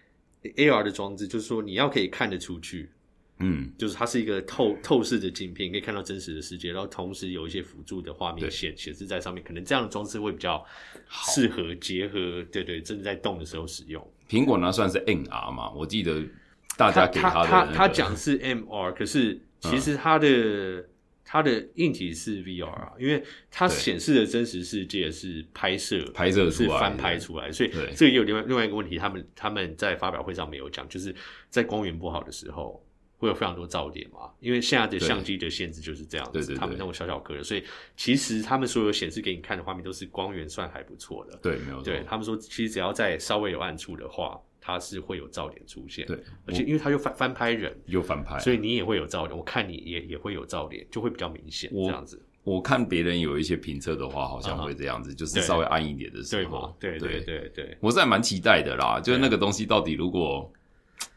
A R 的装置，就是说你要可以看得出去。嗯，就是它是一个透透视的镜片，可以看到真实的世界，然后同时有一些辅助的画面显显示在上面，可能这样的装置会比较适合结合，对对，正在动的时候使用。 苹果呢算是 M R 嘛，我记得大家给他的、那个、 他他他讲是 M R， 可是其实它的、嗯、它的硬体是 V R 啊，因为它显示的真实世界是拍摄拍摄出来是翻拍出来，所以这个也有另外另外一个问题，他们他们在发表会上没有讲，就是在光源不好的时候。会有非常多噪点嘛？因为现在的相机的限制就是这样子， 对对对对， 他们那种小小颗的，所以其实他们所有显示给你看的画面都是光源算还不错的。 对，没有错。 对他们说，其实只要在稍微有暗处的话，它是会有噪点出现。 对， 而且因为它又翻翻拍人， 又翻拍， 所以你也会有噪点。我看你也也会有噪点，就会比较明显这样子。 我看别人有一些评测的话，好像会这样子，uh-huh. 就是稍微暗一点的时候。 对对对对对， 我是还蛮期待的啦。就是那个东西到底如果。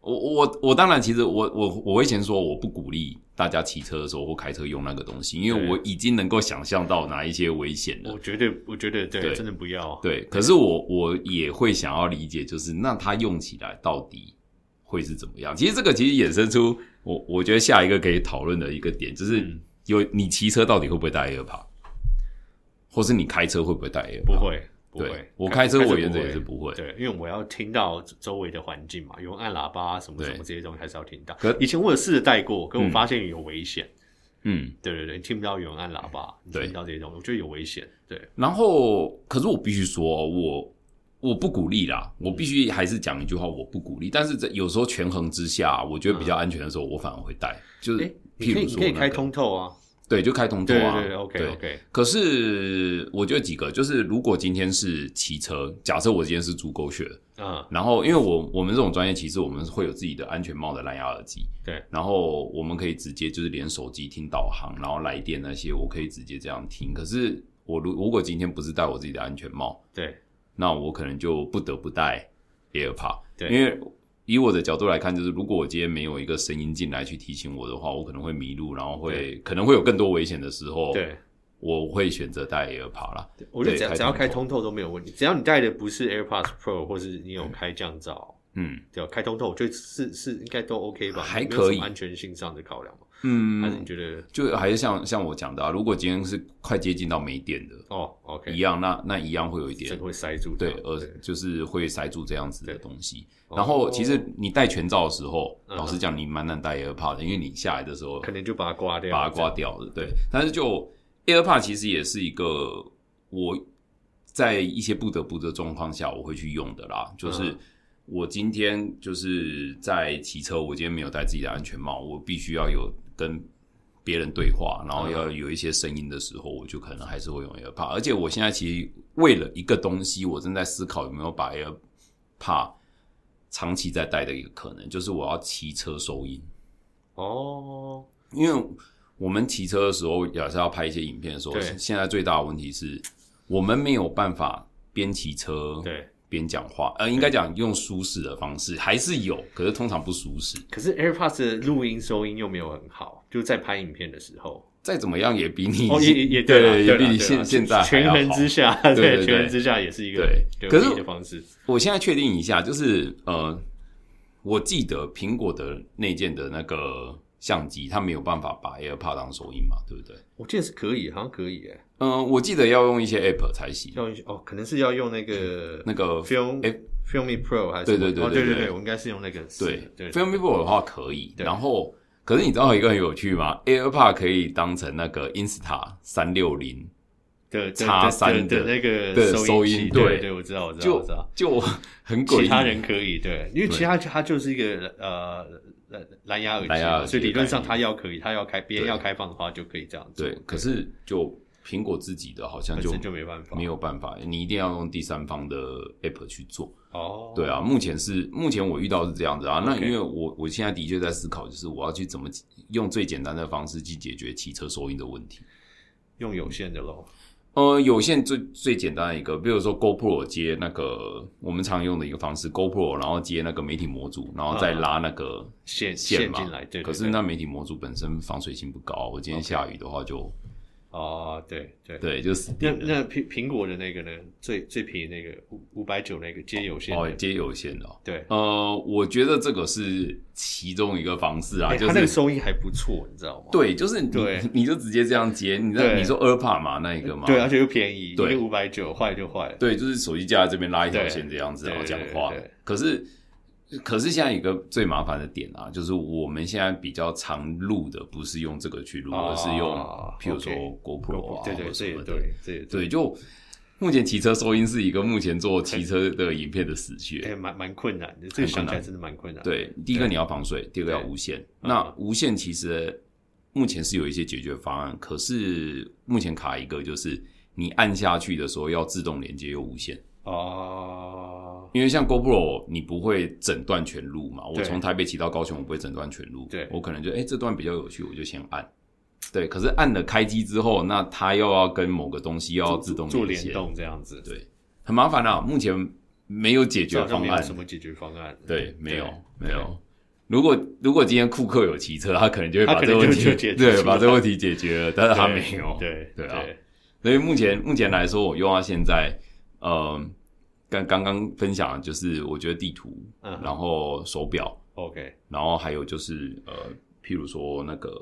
我我我当然其实我我我会先说我不鼓励大家骑车的时候或开车用那个东西，因为我已经能够想象到哪一些危险了。 我觉得我觉得 对, 对真的不要。 对，可是我我也会想要理解，就是那它用起来到底会是怎么样？其实这个其实衍生出我我觉得下一个可以讨论的一个点，就是有你骑车到底会不会戴 AirPod， 或是你开车会不会戴 AirPod？ 不会。不会， 我开车我原则也是不会， 对，因为我要听到周围的环境嘛，有人按喇叭什么什么这些东西还是要听到。以前我有试着戴过，可我发现有危险。嗯，对对对，你听不到有人按喇叭，你听到这些东西，我觉得有危险。对， 然后可是我必须说，我我不鼓励啦，我必须还是讲一句话，我不鼓励。但是有时候权衡之下，我觉得比较安全的时候，我反而会戴。就是譬如说、那个， 你可以开通透啊。 对，就开通透啊。 对对对 ，OK OK。 可是我觉得几个，就是如果今天是骑车，假设我今天是租狗血，嗯，然后因为我我们这种专业骑士，我们会有自己的安全帽的蓝牙耳机， 对， 然后我们可以直接就是连手机听导航，然后来电那些，我可以直接这样听。可是我如如果今天不是戴我自己的安全帽， 对， 那我可能就不得不戴 AirPod， 对， 因为。以我的角度来看，就是如果我今天没有一个声音进来去提醒我的话，我可能会迷路，然后会可能会有更多危险的时候， 对， 我会选择戴 AirPod 啦。 我觉得只要只要开通透都没有问题，只要你戴的不是 AirPods Pro 或是你有开降噪，嗯，对，开通透，我觉得是是应该都 OK 吧， 还可以， 安全性上的考量嘛。 嗯， 还是你觉得就还是像像我讲的啊，如果今天是快接近到没电的哦 ，OK， 一样，那那一样会有一点， 整个会塞住， 对，呃，就是会塞住这样子的东西。然后其实你戴全罩的时候，哦、老实讲你蛮难戴 AirPod 的，因为你下来的时候可能就把它刮掉， 把它刮掉了，对。但是就 AirPod 其实也是一个我在一些不得不的状况下我会去用的啦，就是。嗯我今天就是在骑车，我今天没有戴自己的安全帽，我必须要有跟别人对话，然后要有一些声音的时候，我就可能还是会用 AirPod。而且我现在其实为了一个东西，我正在思考有没有把 AirPod 长期在戴的一个可能，就是我要骑车收音。哦，因为我们骑车的时候，假设要拍一些影片的时候，现在最大的问题是我们没有办法边骑车对。边讲话，呃，应该讲用舒适的方式，还是有，可是通常不舒适。 可是 AirPods 的录音收音又没有很好，就是在拍影片的时候， 再怎么样也比你哦也也对对，也比你现现在还要好。 权衡之下，对，对对权衡之下也是一个对可是的方式。 我现在确定一下，就是呃，我记得苹果的内建的那个相机，它没有办法把 AirPod 当收音嘛，对不对？ 我记得是可以，好像可以诶。 嗯、呃，我记得要用一些 App 才行。 要用哦，可能是要用那个那个 Film Filmy Pro 还是对对对对对、 哦、对对对，我应该是用那个对对 Filmy Pro 的话可以。然后，可是你知道有一个很有趣吗 ？AirPod 可以当成那个 Insta 三六零的叉三的那个收音， 对 对, 对，我知道我知道我知道， 就很诡异。 其他人可以对，因为其他它就是一个呃。蓝牙耳机， 耳机所以理论上它要可以，它要开，别人要开放的话就可以这样做。 对，可是就苹果自己的好像就就没办法， 没有办法，你一定要用第三方的 app 去做。 哦， 对啊，目前是目前我遇到是这样子啊。那因为我我现在的确在思考，就是我要去怎么用最简单的方式去解决汽车收音的问题。 用有线的咯。 呃，有线最最简单的一个，比如说 GoPro 接那个我们常用的一个方式 ，GoPro 然后接那个媒体模组，然后再拉那个线线嘛。 进来，对对对。 可是那媒体模组本身防水性不高，我今天下雨的话就。Okay. 哦，对对对，就是那那苹苹果的那个呢，最最便宜那个五五百九那个接有线哦，接有线的、哦。 对， 呃，我觉得这个是其中一个方式啊，欸、就是它那个收音还不错，你知道吗？ 对，就是你对你就直接这样接，你知道你说 AirPod 嘛，那一个嘛， 对，而且又便宜， 对， 一个五百九，坏就坏了。 对，就是手机架在这边拉一条线这样子，然后讲话。可是。可是现在有一个最麻烦的点啊，就是我们现在比较常录的不是用这个去录， 哦、 而是用譬如说 GoPro 啊， 对对或什么的。 对对对， 对，就目前骑车收音是一个目前做骑车的影片的死穴， 哎，蛮蛮困难的。这个想起来真的蛮困难的。 对，第一个你要防水，第二个要无线。那无线其实目前是有一些解决方案，可是目前卡一个就是你按下去的时候要自动连接又无线。哦，因为像 GoPro 你不会整段全录嘛，我从台北骑到高雄我不会整段全录，对，我可能就诶、欸、这段比较有趣我就先按，对，可是按了开机之后，那它又要跟某个东西又要自动做联动这样子， 对，很麻烦啊，目前没有解决方案， 没有什么解决方案， 对，没有没有， 如果如果今天库克有骑车，他可能就会把这个问题对把这个问题解决了，但是他没有。 对对啊，所以目前目前来说，我用到现在，呃，刚刚刚分享的就是我觉得地图，嗯、然后手表 ，OK， 然后还有就是呃，譬如说那个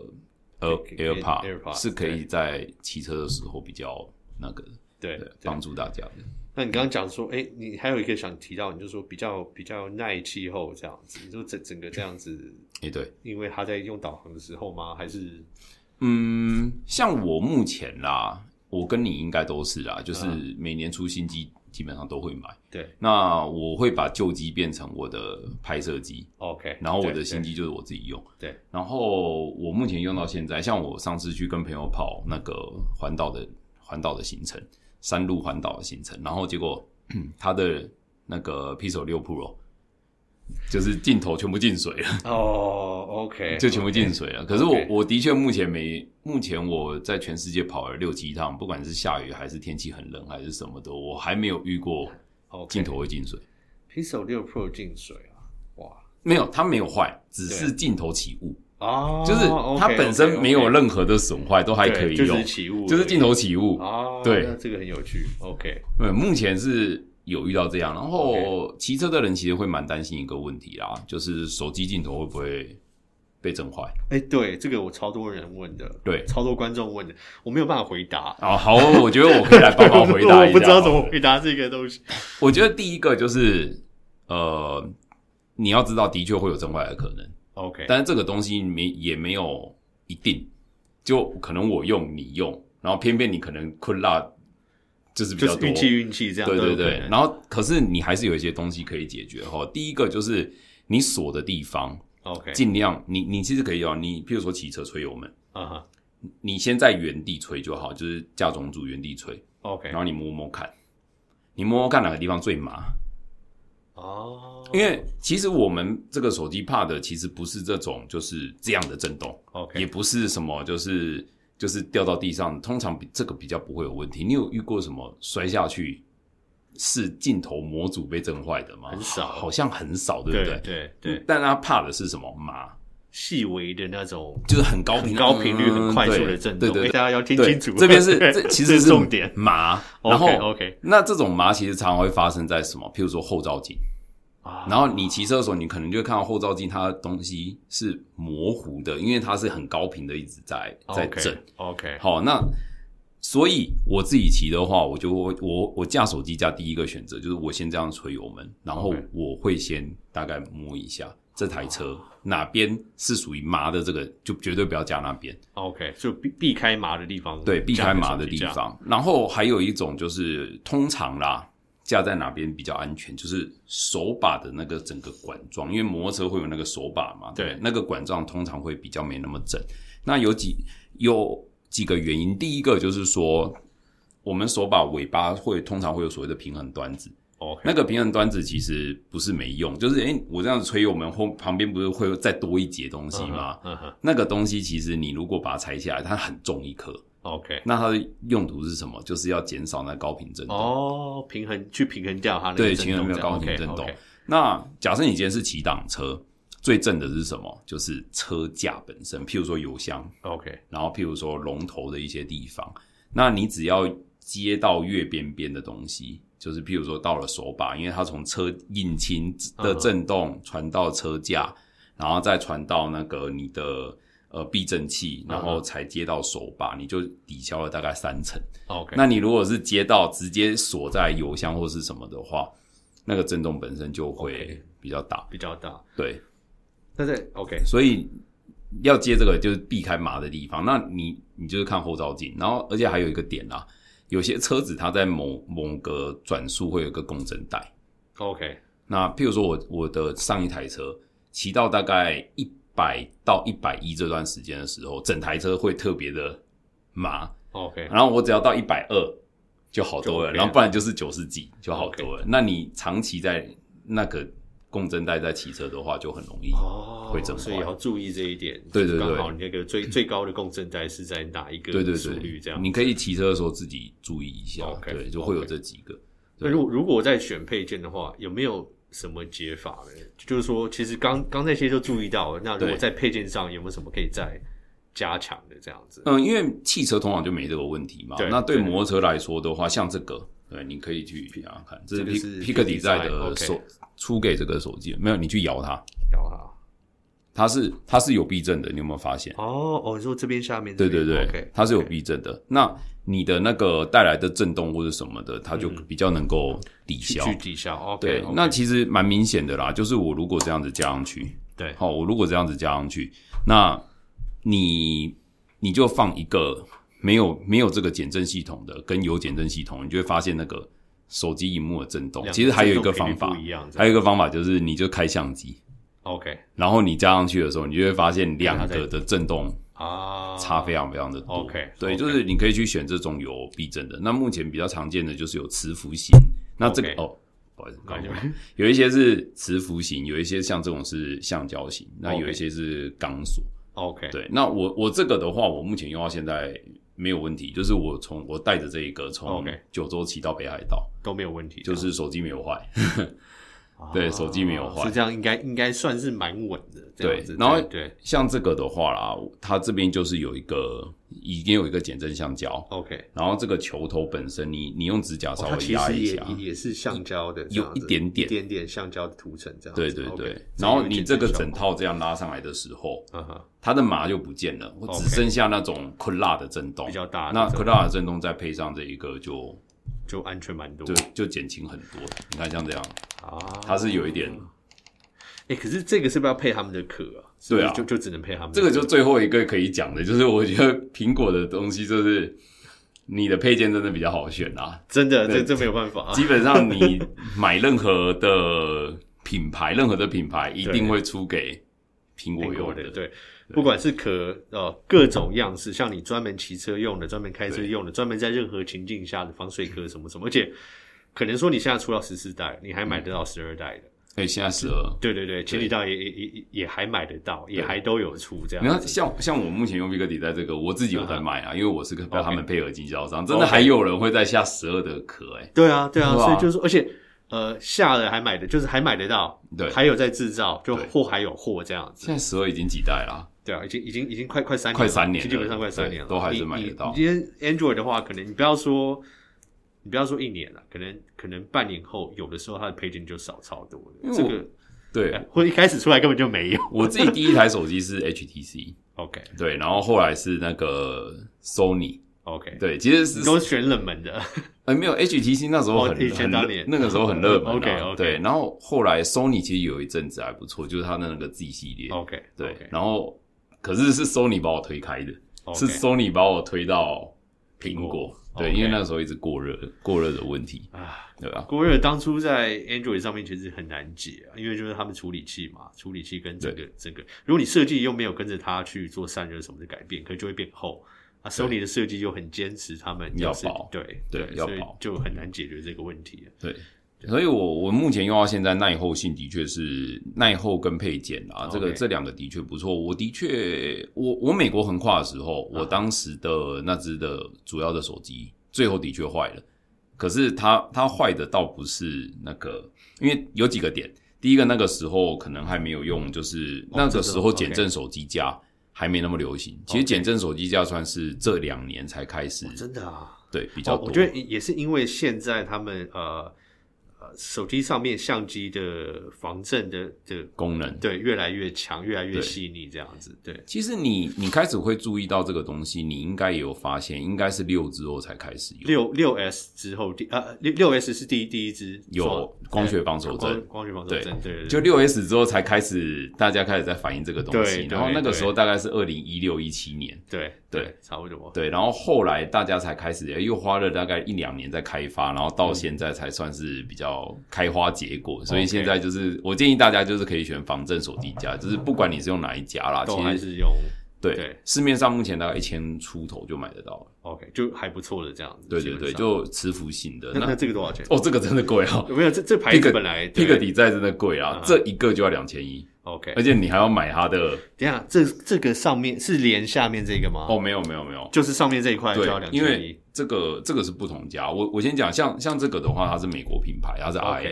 Air AirPod 是可以在骑车的时候比较那个对帮助大家的。 那你刚刚讲说，哎、欸，你还有一个想提到，你就说比较比较耐气候这样子，你说整整个这样子， 哎、欸，对， 因为他在用导航的时候吗？还是， 嗯，像我目前啦，我跟你应该都是啦，就是每年出新机基本上都会买。 对， 那我会把旧机变成我的拍摄机 ，OK， 然后我的新机就是我自己用。 对， 然后我目前用到现在，像我上次去跟朋友跑那个环岛的环岛的行程。山路环岛的行程，然后结果他的那个 Pixel 六 Pro 就是镜头全部进水了。 哦、oh, ，OK， 就全部进水了。Okay, 可是我、 okay. 我的确目前没，目前我在全世界跑了六七趟，不管是下雨还是天气很冷还是什么的，我还没有遇过镜头会进水。 Okay. Pixel 六 Pro 进水啊，哇， 没有，它没有坏，只是镜头起雾。 哦， 就是它本身没有任何的损坏， okay, okay, okay. 都还可以用， 就是起雾， 就是镜头起雾。 哦， 对， 那这个很有趣。OK， 对，目前是有遇到这样，然后骑车的人其实会蛮担心一个问题啦，就是手机镜头会不会被震坏？ 哎、欸，对，这个我超多人问的， 对， 超多观众问的，我没有办法回答。 哦，好，我觉得我可以来帮忙回答一下。 我不知道怎么回答这个东西。 我觉得第一个就是呃，你要知道，的确会有震坏的可能。 OK， 但是这个东西没也没有一定，就可能我用你用，然后偏偏你可能困辣就是比较多， 运气运气这样， 对对对。然后可是你还是有一些东西可以解决哈。第一个就是你锁的地方 ，OK， 尽量你你其实可以哦，你譬如说骑车吹油门啊哈， uh-huh, 你先在原地吹就好，就是架中柱原地吹 ，OK， 然后你摸摸看，你摸摸看哪个地方最麻。 哦， 因为其实我们这个手机怕的其实不是这种就是这样的震动 ，OK， 也不是什么就是就是掉到地上，通常比这个比较不会有问题。你有遇过什么摔下去是镜头模组被震坏的吗？ 很少， 好像很少，对不对？ 对对对。 但他怕的是什么？麻， 细微的那种， 就是很高频、 高频率、很快速的震动。 对对对， 大家要听清楚。 这边是这其实是重点麻，然后 OK OK， 那这种麻其实常常会发生在什么？譬如说后照镜。然后你骑车的时候，你可能就会看到后照镜，它的东西是模糊的，因为它是很高频的一直在在震。 OK， 好，那所以我自己骑的话，我就我我架手机架第一个选择就是我先这样吹油门，然后我会先大概摸一下这台车哪边是属于麻的，这个就绝对不要架那边。 OK， 就避避开麻的地方。 对，避开麻的地方。然后还有一种就是通常啦。架在哪边比较安全？就是手把的那个整个管状，因为摩托车会有那个手把嘛，对，那个管状通常会比较没那么整。那有几有几个原因，第一个就是说，我们手把尾巴会通常会有所谓的平衡端子。 Okay. 那个平衡端子其实不是没用，就是诶、欸、我这样子吹油门后旁边不是会再多一节东西吗？ uh-huh, uh-huh. 那个东西其实你如果把它拆下来，它很重一颗。 OK， 那它的用途是什么？就是要减少那高频震动。 哦，平衡去平衡掉它那个震动。 对，平衡没有高频震动。 Okay, okay. 那假设你今天是骑挡车，最震的是什么？就是车架本身，譬如说油箱 ，OK， 然后譬如说龙头的一些地方，那你只要接到越边边的东西，就是譬如说到了手把，因为它从车引擎的震动传到车架， uh-huh. 然后再传到那个你的。呃，避震器，然后才接到手把， uh-huh. 你就抵消了大概三成。 OK， 那你如果是接到直接锁在油箱或是什么的话，那个震动本身就会比较大， okay, 比较大。 对， 但是 OK， 所以要接这个就是避开麻的地方。那你你就是看后照镜，然后而且还有一个点啦，有些车子它在某某个转速会有一个共振带。 OK， 那譬如说我我的上一台车骑到大概一。一百到一百一这段时间的时候，整台车会特别的麻。 OK， 然后我只要到一百二十就好多了， okay. 然后不然就是九十几就好多了。 Okay. 那你长期在那个共振带在骑车的话，就很容易会震坏。 哦，所以要注意这一点。 对对对， 刚好你那个最最高的共振带是在哪一个速率？这样对对对，你可以骑车的时候自己注意一下。 OK， 对，就会有这几个。 那如果如果我在选配件的话，有没有什么解法呢？就是说，其实刚刚那些就注意到了，那如果在配件上有没有什么可以再加强的这样子？ 嗯，因为汽车通常就没这个问题嘛。 对， 那对摩托车来说的话，像这个，对，你可以去想想看，这是 Peak Design 的手出给这个手机，没有，你去摇它， 摇它。 它是它是有避震的，你有没有发现？ 哦哦，你说这边下面这边，对对对， okay, 它是有避震的。Okay. 那你的那个带来的震动或者什么的，它就比较能够抵消， 嗯、去抵消。OK， 对， okay. 那其实蛮明显的啦，就是我如果这样子加上去， 对， 好，我如果这样子加上去，那你你就放一个没有没有这个减震系统的，跟有减震系统，你就会发现那个手机萤幕的震动。其实还有一个方法，还有一个方法就是你就开相机。 OK， 然后你加上去的时候，你就会发现两个的震动啊差非常非常的多。 OK， 对， okay. 就是你可以去选这种有避震的。那目前比较常见的就是有磁浮型，那这个、okay. 哦，不好意思，刚刚有一些是磁浮型，有一些像这种是橡胶型，那有一些是钢索。 OK， 对，那我我这个的话，我目前用到现在没有问题，就是我从我带着这一个从九州骑到北海道都没有问题， 就是手机没有坏。对，手机没有坏， 是这样，应该应该算是蛮稳的。这样子， 对，然后对， 像这个的话啦，它这边就是有一个已经有一个减震橡胶 ，OK， 然后这个球头本身你你用指甲稍微压一下， 哦、也, 也是橡胶的， 有一点点一点点橡胶的涂层这样子。 对对对， okay, 然后你这个整套这样拉上来的时候， 嗯哼， 它的麻就不见了，我只剩下那种昆拉的震动， 比较大的。 那昆拉的震动再配上这一个就。 就安全蛮多， 就就减轻很多。你看像这样啊， 它是有一点， 哎、欸，可是这个是不是要配他们的壳啊？是不是对啊， 就就只能配他们的壳。 这个就最后一个可以讲的，就是我觉得苹果的东西就是你的配件真的比较好选啊， 真的，这这没有办法、啊。 基本上你买任何的品牌，任何的品牌一定会出给苹果用的， 对。不管是壳呃各种样式，像你专门骑车用的，专门开车用的，专门在任何情境下的防水壳什么什么，而且可能说你现在出到十四代，你还买得到十二代的， 哎、欸，现在十二， 对对对，前几代也也也也还买得到，也还都有出这样。 你看，像像我目前用 Peak Design 这个，我自己有在买啊，因为我是跟他们配合经销商，真的还有人会再下十二的壳，哎， 对啊对啊，所以就是说，而且。呃，下了还买的，就是还买得到， 对， 还有在制造，就货还有货这样子。 现在十二已经几代啦？ 对啊，已经已经已经快快三年了， 快三年了， 基本上快三年了， 都还是买得到。 你今天 Android 的话，可能你不要说，你不要说一年了，可能可能半年后，有的时候它的配件就少超多了。这个对， 或者一开始出来根本就没有。 我自己第一台手机是 H T C，OK， 对，然后后来是那个 Sony。OK， 对，其实是都选冷门的， 呃，没有 H T C 那时候很、 哦、很很那个时候很热门、啊、 ，OK OK， 对，然后后来 Sony 其实有一阵子还不错，就是它的那个 Z 系列 ，OK， 对， okay. 然后可是是 Sony 把我推开的， okay. 是 Sony 把我推到苹果，对， okay. 因为那时候一直过热，过热的问题啊，对吧？ 过热当初在 Android 上面其实很难解啊，因为就是他们处理器嘛，处理器跟这个这个，如果你设计又没有跟着它去做散热什么的改变，可能就会变厚。啊 ，Sony 的设计就很坚持，他们要薄， 对对，要薄， 就很难解决这个问题。 对，所以我我目前用到现在耐候性的确是耐候跟配件啊， okay. 这个这两个的确不错。我的确，我我美国横跨的时候，我当时的那只的主要的手机最后的确坏了，可是它它坏的倒不是那个，因为有几个点，第一个那个时候可能还没有用，就是那个时候减震手机架。哦还没那么流行，其实减震手机架算是这两年才开始、 哦，真的啊， 对，比较多。 哦、我觉得也是因为现在他们呃呃手机上面相机的防震的的功能， 对，越来越强，越来越细腻，这样子。对， 其实你你开始会注意到这个东西，你应该也有发现，应该是六之后才开始有。 六六 S 之后，第呃六六 S 是第一第一支有光学防手震， 光学防手震，对 对, 对， 就六 S 之后才开始，大家开始在反映这个东西。然后那个时候大概是二零一六一七年， 对对, 对，差不多。 对，然后后来大家才开始，又花了大概一两年在开发，然后到现在才算是比较开花结果。所以现在就是，我建议大家就是可以选防震手机架，就是不管你是用哪一家啦， 都还是用。 对, 对， 市面上目前大概一千出头就买得到了。 OK， 就还不错的这样子。 对对对，就磁浮型的。 那那这个多少钱？ 哦，这个真的贵啊！ 有没有这这牌子本来 Peak Design 真的贵啊，这一个就要两千一。 OK， 而且你还要买它的。 等一下，这这个上面是连下面这个吗？ 哦，没有没有没有， 就是上面这一块就要两千一。 因为这个这个是不同家。我我先讲，像像这个的话，它是美国品牌，它是 R A N。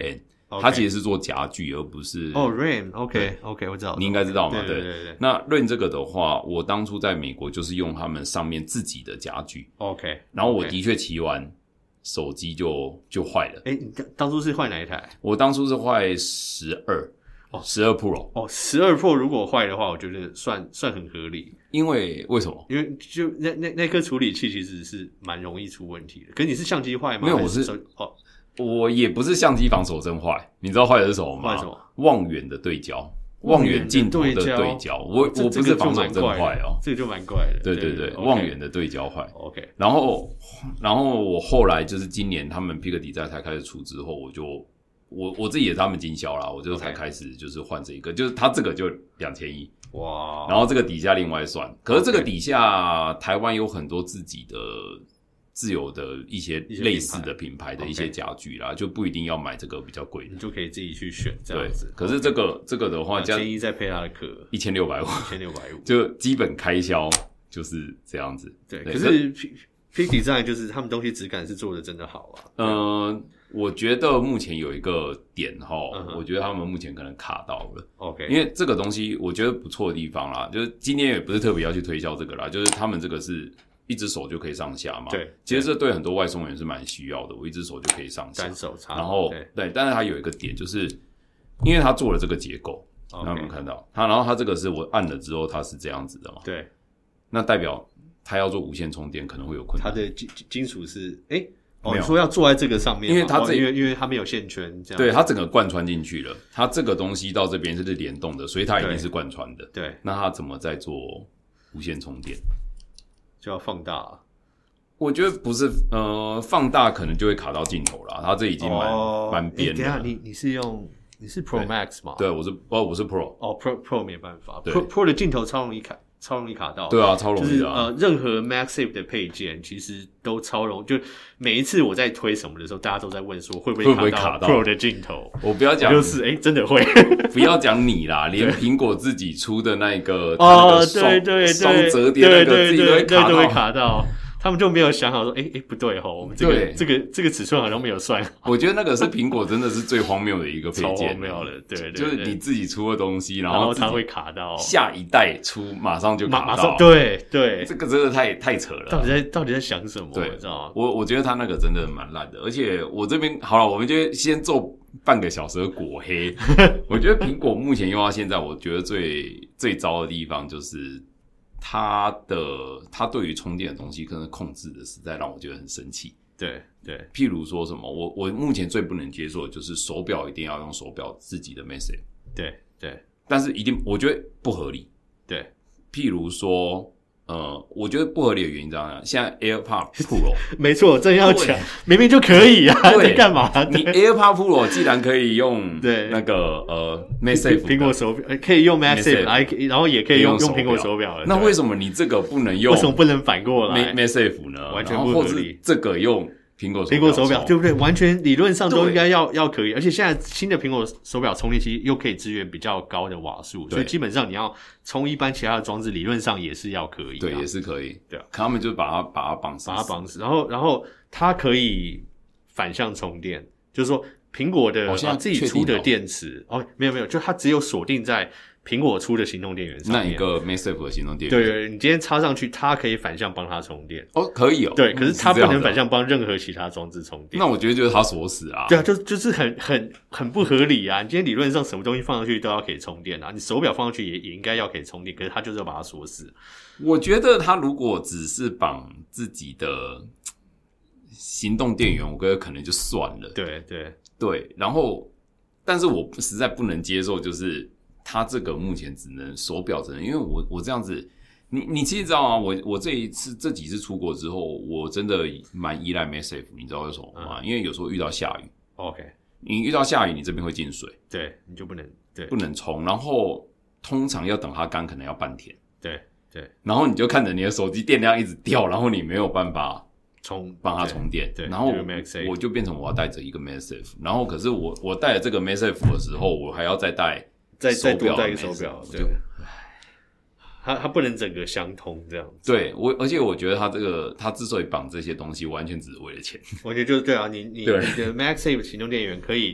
它其实是做夹具而不是哦 Ram OK OK 我知道， 你应该知道嘛？ 对对对对。 那 Ram 这个的话，我当初在美国就是用他们上面自己的夹具 OK， 然后我的确骑完手机就就坏了。 诶你当初是换哪一台？ 我当初是坏十二哦，十二 Pro 哦，十二 Pro 如果坏的话，我觉得算算很合理。 因为为什么？ 因为就那那那颗处理器其实是蛮容易出问题的。可是你是相机坏吗？ 没有，我是哦， 我也不是相机防手震坏。你知道坏的是什么吗？ 坏什么？ 望远的对焦，望远镜头的对焦。我我不是防手震坏哦， 这个就蛮怪的。 对对对，望远的对焦坏。 OK， 然后然后我后来就是今年他们 Peak Design 才开始出之后，我就。我我自己也是他们经销啦，我就才开始就是换这一个， okay. 就是它这个就两千一哇，然后这个底下另外算，可是这个底下、okay. 台湾有很多自己的自有的一些类似的品牌的一些家具啦， okay. 就不一定要买这个比较贵的， 你就可以自己去选这样子。 可是这个、okay. 这个的话， 两千一再配它的壳， 一千六百五， 一千六百五， 就基本开销就是这样子。 对，对可是 Peak Design 就是他们东西质感是做的真的好啊。 嗯、呃。我觉得目前有一个点齁、嗯、我觉得他们目前可能卡到了 OK， 因为这个东西我觉得不错的地方啦，就是今天也不是特别要去推销这个啦，就是他们这个是一只手就可以上下嘛， 对， 其实这对很多外送员是蛮需要的，我一只手就可以上下， 单手插， 然后 对, 对，但是它有一个点就是因为它做了这个结构，那我们看到它，然后它这个是我按了之后它是这样子的嘛， 对， 那代表它要做无线充电可能会有困难， 它的金金属是诶哦，你说要坐在这个上面， 因为它这、 哦、因为因为它没有线圈，这样对，它整个贯穿进去了。它这个东西到这边是联动的，所以它一定是贯穿的。 对， 那它怎么在做无线充电？ 就要放大、啊。 我觉得不是，呃，放大可能就会卡到镜头啦。它这已经蛮蛮、哦、边的。 等一下，你你是用你是 Pro Max 吗？ 对，我是哦，我是 Pro。 哦 ，Pro Pro 没办法 ，Pro Pro 的镜头超容易卡。超容易卡到， 对啊，超容易的、啊。 就是呃，任何 MagSafe 的配件其实都超容易。就每一次我在推什么的时候，大家都在问说会不会卡到 Pro 的镜头。 我不要讲， 就是哎、欸，真的会。 不要讲你啦，连苹果自己出的那个哦，对对对， 双折叠那个自己都会卡到， 都会卡到。他们就没有想好说，哎、欸、哎、欸，不对齁，我们这个这个这个尺寸好像没有算好。 我觉得那个是苹果真的是最荒谬的一个配件， 超荒谬的，对对对， 就是你自己出的东西，然后它会卡到， 下一代出马上就卡到， 马上对对， 这个真的太太扯了。 到底在到底在想什么？ 对， 你知道吗？ 我我觉得他那个真的蛮烂的，而且我这边好了，我们就先做半个小时的果黑。我觉得苹果目前用到现在，我觉得最最糟的地方就是。它的它对于充电的东西可能控制的实在让我觉得很生气。 对对， 譬如说什么，我我目前最不能接受的就是手表一定要用手表自己的 MagSafe。 对对， 但是一定我觉得不合理。 对， 譬如说。呃，我觉得不合理的原因这样，现在 AirPods Pro 没错，正要讲，明明就可以啊，在干嘛？ 你 AirPods Pro 既然可以用对那个呃 MagSafe 苹果手表，可以用 MagSafe， 然后也可以用用苹果手表了。 那为什么你这个不能用？ 为什么不能反过来 MagSafe 呢？ 完全不合理。 这个用苹果苹果手表对不对？完全理论上都应该要要可以，而且现在新的苹果手表充电器又可以支援比较高的瓦数，所以基本上你要充一般其他的装置，理论上也是要可以、啊。 对，也是可以。 对啊， 可他们就把它把它绑死， 把它绑死，然后然后它可以反向充电，就是说苹果的、哦啊、自己出的电池哦，没有没有，就它只有锁定在。苹果出的行动电源上面， 那一个 MagSafe 的行动电源， 对对，你今天插上去，它可以反向帮它充电。 哦，可以哦。 对，可是它不能反向帮任何其他装置充电。 那我觉得就是它锁死啊。 对啊，就就是很很很不合理啊！你今天理论上什么东西放上去都要可以充电啊，你手表放上去也也应该要可以充电，可是它就是要把它锁死。 我觉得它如果只是绑自己的行动电源，我觉得可能就算了。 对对对，然后，但是我实在不能接受就是。它这个目前只能手表只能，因为我我这样子，你你其实知道吗？我我这一次这几次出国之后，我真的蛮依赖 MagSafe， 你知道为什么吗？嗯、因为有时候遇到下雨 ，OK， 你遇到下雨，你这边会进水， 对，你就不能对不能充，然后通常要等它干，可能要半天， 对对，然后你就看着你的手机电量一直掉，然后你没有办法充帮它充电， 对， 然后我就变成我要带着一个 MagSafe， 然后可是我我带了这个 MagSafe 的时候，我还要再带。 再再多带一个手表，对，它它不能整个相通这样子。 对，我而且我觉得它这个它之所以绑这些东西，完全只是为了钱。 我觉得就是对啊，你你你的 MagSafe 行动电源可以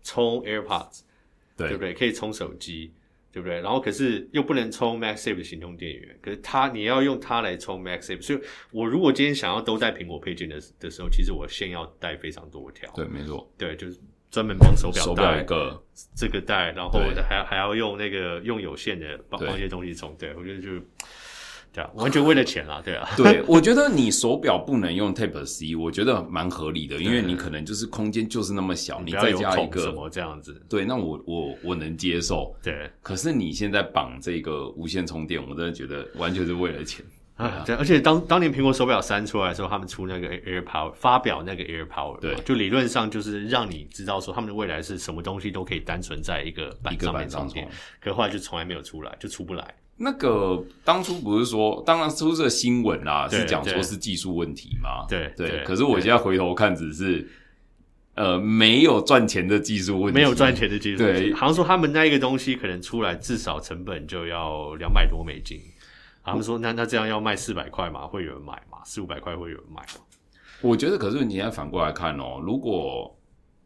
充 AirPods， 对, 对不对？可以充手机，对不对？然后可是又不能充 MagSafe 的行动电源，可是它你要用它来充 MagSafe， 所以我如果今天想要都带苹果配件的的时候，其实我线要带非常多条。 对，没错， 对，就是专门帮手表带手表一个这个带，然后还还要用那个用有线的帮帮一些东西充。对，我觉得就。对啊，完全为了钱啦，对啊。 对，我觉得你手表不能用 Type C， 我觉得蛮合理的，因为你可能就是空间就是那么小，你再加一个什么这样子， 对，那我我我能接受。 对， 可是你现在绑这个无线充电，我真的觉得完全是为了钱。 啊，对，而且当当年苹果手表三出来的时候，他们出那个 Air Power， 发表那个 Air Power， 对，就理论上就是让你知道说他们的未来是什么东西都可以单纯在一个板上面充电，可后来就从来没有出来，就出不来。 那个当初不是说，当然出这个新闻啦，是讲说是技术问题嘛？ 对 对, 对。 可是我现在回头看，只是呃没有赚钱的技术问题， 没有赚钱的技术问题。 对， 好像说他们那一个东西可能出来至少成本就要两百多美金。他们说那那这样要卖四百块嘛，会有人买嘛？四五百块会有人买嘛？ 我觉得，可是你现在反过来看哦，如果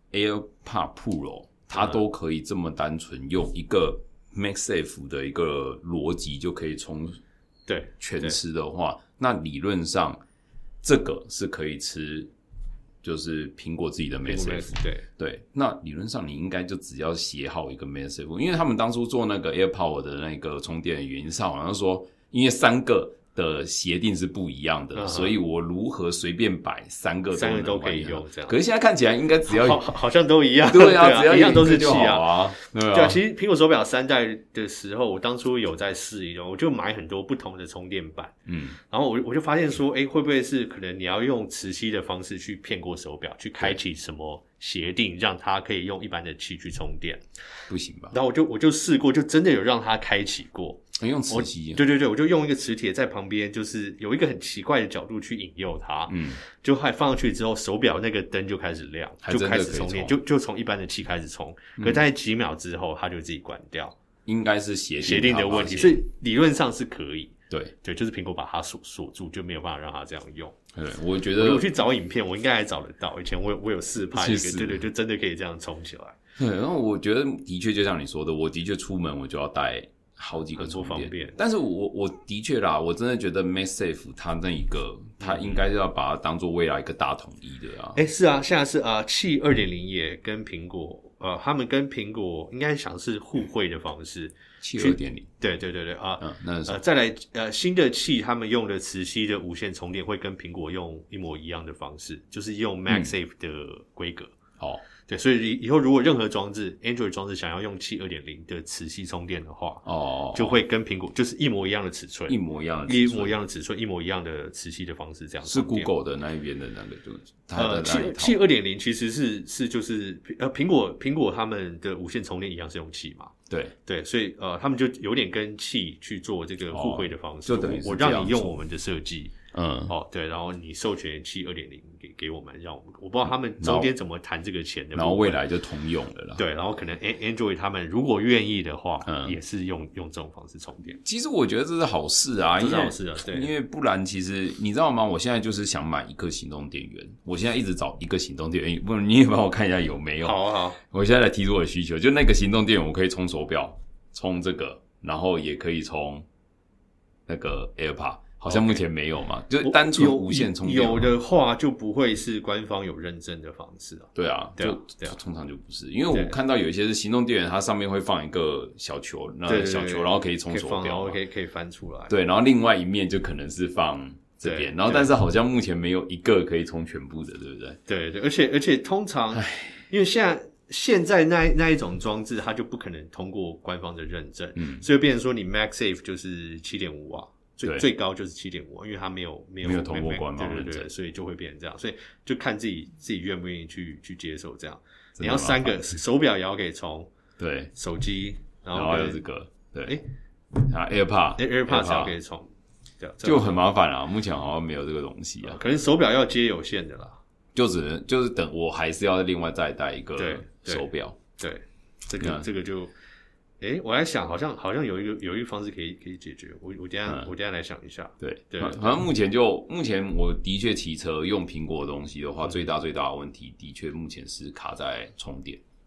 AirPods Pro 它都可以这么单纯用一个MagSafe 的一个逻辑就可以充对全吃的话，那理论上这个是可以吃，就是苹果自己的 MagSafe。 对对，那理论上你应该就只要写好一个 MagSafe， 因为他们当初做那个 AirPower 的那个充电的原因是好像说，因为三个的协定是不一样的，嗯、所以我如何随便摆三个都三个都可以用这样。 可是现在看起来应该只要好, 好像都一样， 对啊， 对啊只要一样都是气啊，对啊。 对啊，其实苹果手表三代的时候，我当初有在试一用，我就买很多不同的充电板，嗯，然后我我就发现说，哎，会不会是可能你要用磁吸的方式去骗过手表，去开启什么协定，让它可以用一般的气去充电？ 不行吧？ 然后我就我就试过，就真的有让它开启过。 用磁吸， 对对对，我就用一个磁铁在旁边，就是有一个很奇怪的角度去引诱它，嗯，就还放上去之后，手表那个灯就开始亮，就开始充电，就就从一般的气开始充，嗯、可在几秒之后，它就自己关掉， 应该是协协定的问题，所以理论上是可以， 对对， 就是苹果把它锁锁住，就没有办法让它这样用。 对，我觉得我去找影片，我应该还找得到，以前我有我有试拍一个，对对，就真的可以这样充起来。 对，然后我觉得的确就像你说的，我的确出门我就要带好几个充电， 方便。 但是我我的确啦，我真的觉得 MagSafe 它那一个，它应该是要把它当做未来一个大统一的啊。 哎、欸，是啊，现在是啊，气 二点零 也跟苹果，呃，他们跟苹果应该想是互惠的方式。 气 二点零， 对对对对啊， 嗯，那是呃，再来呃，新的气他们用的磁吸的无线充电会跟苹果用一模一样的方式，就是用 MagSafe 的规格。 哦、嗯。 对，所以以后如果任何装置 Android 装置想要用气 二点零 的磁吸充电的话， 哦， 就会跟苹果就是一模一样的尺寸， 一模一样的尺寸， 一模一样的尺寸，一模一样的磁吸的方式，这样是 Google 的那一边的那个，就呃，气气 二点零 其实是是就是呃苹果苹果他们的无线充电一样是用气嘛， 对对， 所以呃他们就有点跟气去做这个互惠的方式， 哦、就等于我让你用我们的设计。 嗯， 哦，对，然后你授权气 二点零 给给我们，让我们我不知道他们中间怎么谈这个钱的， 然后未来就通用了啦。 对，然后可能 Android 他们如果愿意的话，嗯，也是用用这种方式充电。 其实我觉得这是好事啊， 这是好事啊，对， 因为不然其实你知道吗？我现在就是想买一个行动电源，我现在一直找一个行动电源，不然你也帮我看一下有没有。 好啊好， 我现在来提出我的需求，就那个行动电源我可以充手表，充这个，然后也可以充那个 AirPods。好像目前没有嘛， okay, 就单纯无线充电。 有的话就不会是官方有认证的方式啊。 对啊， 对啊就对啊，通常就不是，因为我看到有一些是行动电源，它上面会放一个小球，那小球， 对对对， 然后可以充手表， 然后可以可以翻出来。 对，然后另外一面就可能是放这边，然后但是好像目前没有一个可以充全部的，对不对？ 对对，而且而且通常，因为现在。现在那那一种装置，它就不可能通过官方的认证，嗯，所以变成说你 MagSafe 就是 七点五 瓦，最最高就是 七点五 瓦，因为它没有没有没有通过官方认证， 对对对，所以就会变成这样，所以就看自己自己愿不愿意去去接受这样。你要三个手表也要给充， 对， 手机，然后还有这个，对， 诶啊 AirPods AirPods 也要给充， 就很麻烦啊，目前好像没有这个东西啊， 可能手表要接有线的啦， 就只能就是等我还是要另外再带一个手表。 对，这个、嗯、这个就，诶，我在想，好像好像有一个有一个方式可以可以解决。我我等一下、嗯、我等一下来想一下。 对对， 好像目前就目前我的确骑车用苹果的东西的话，嗯、最大最大的问题的确目前是卡在充电。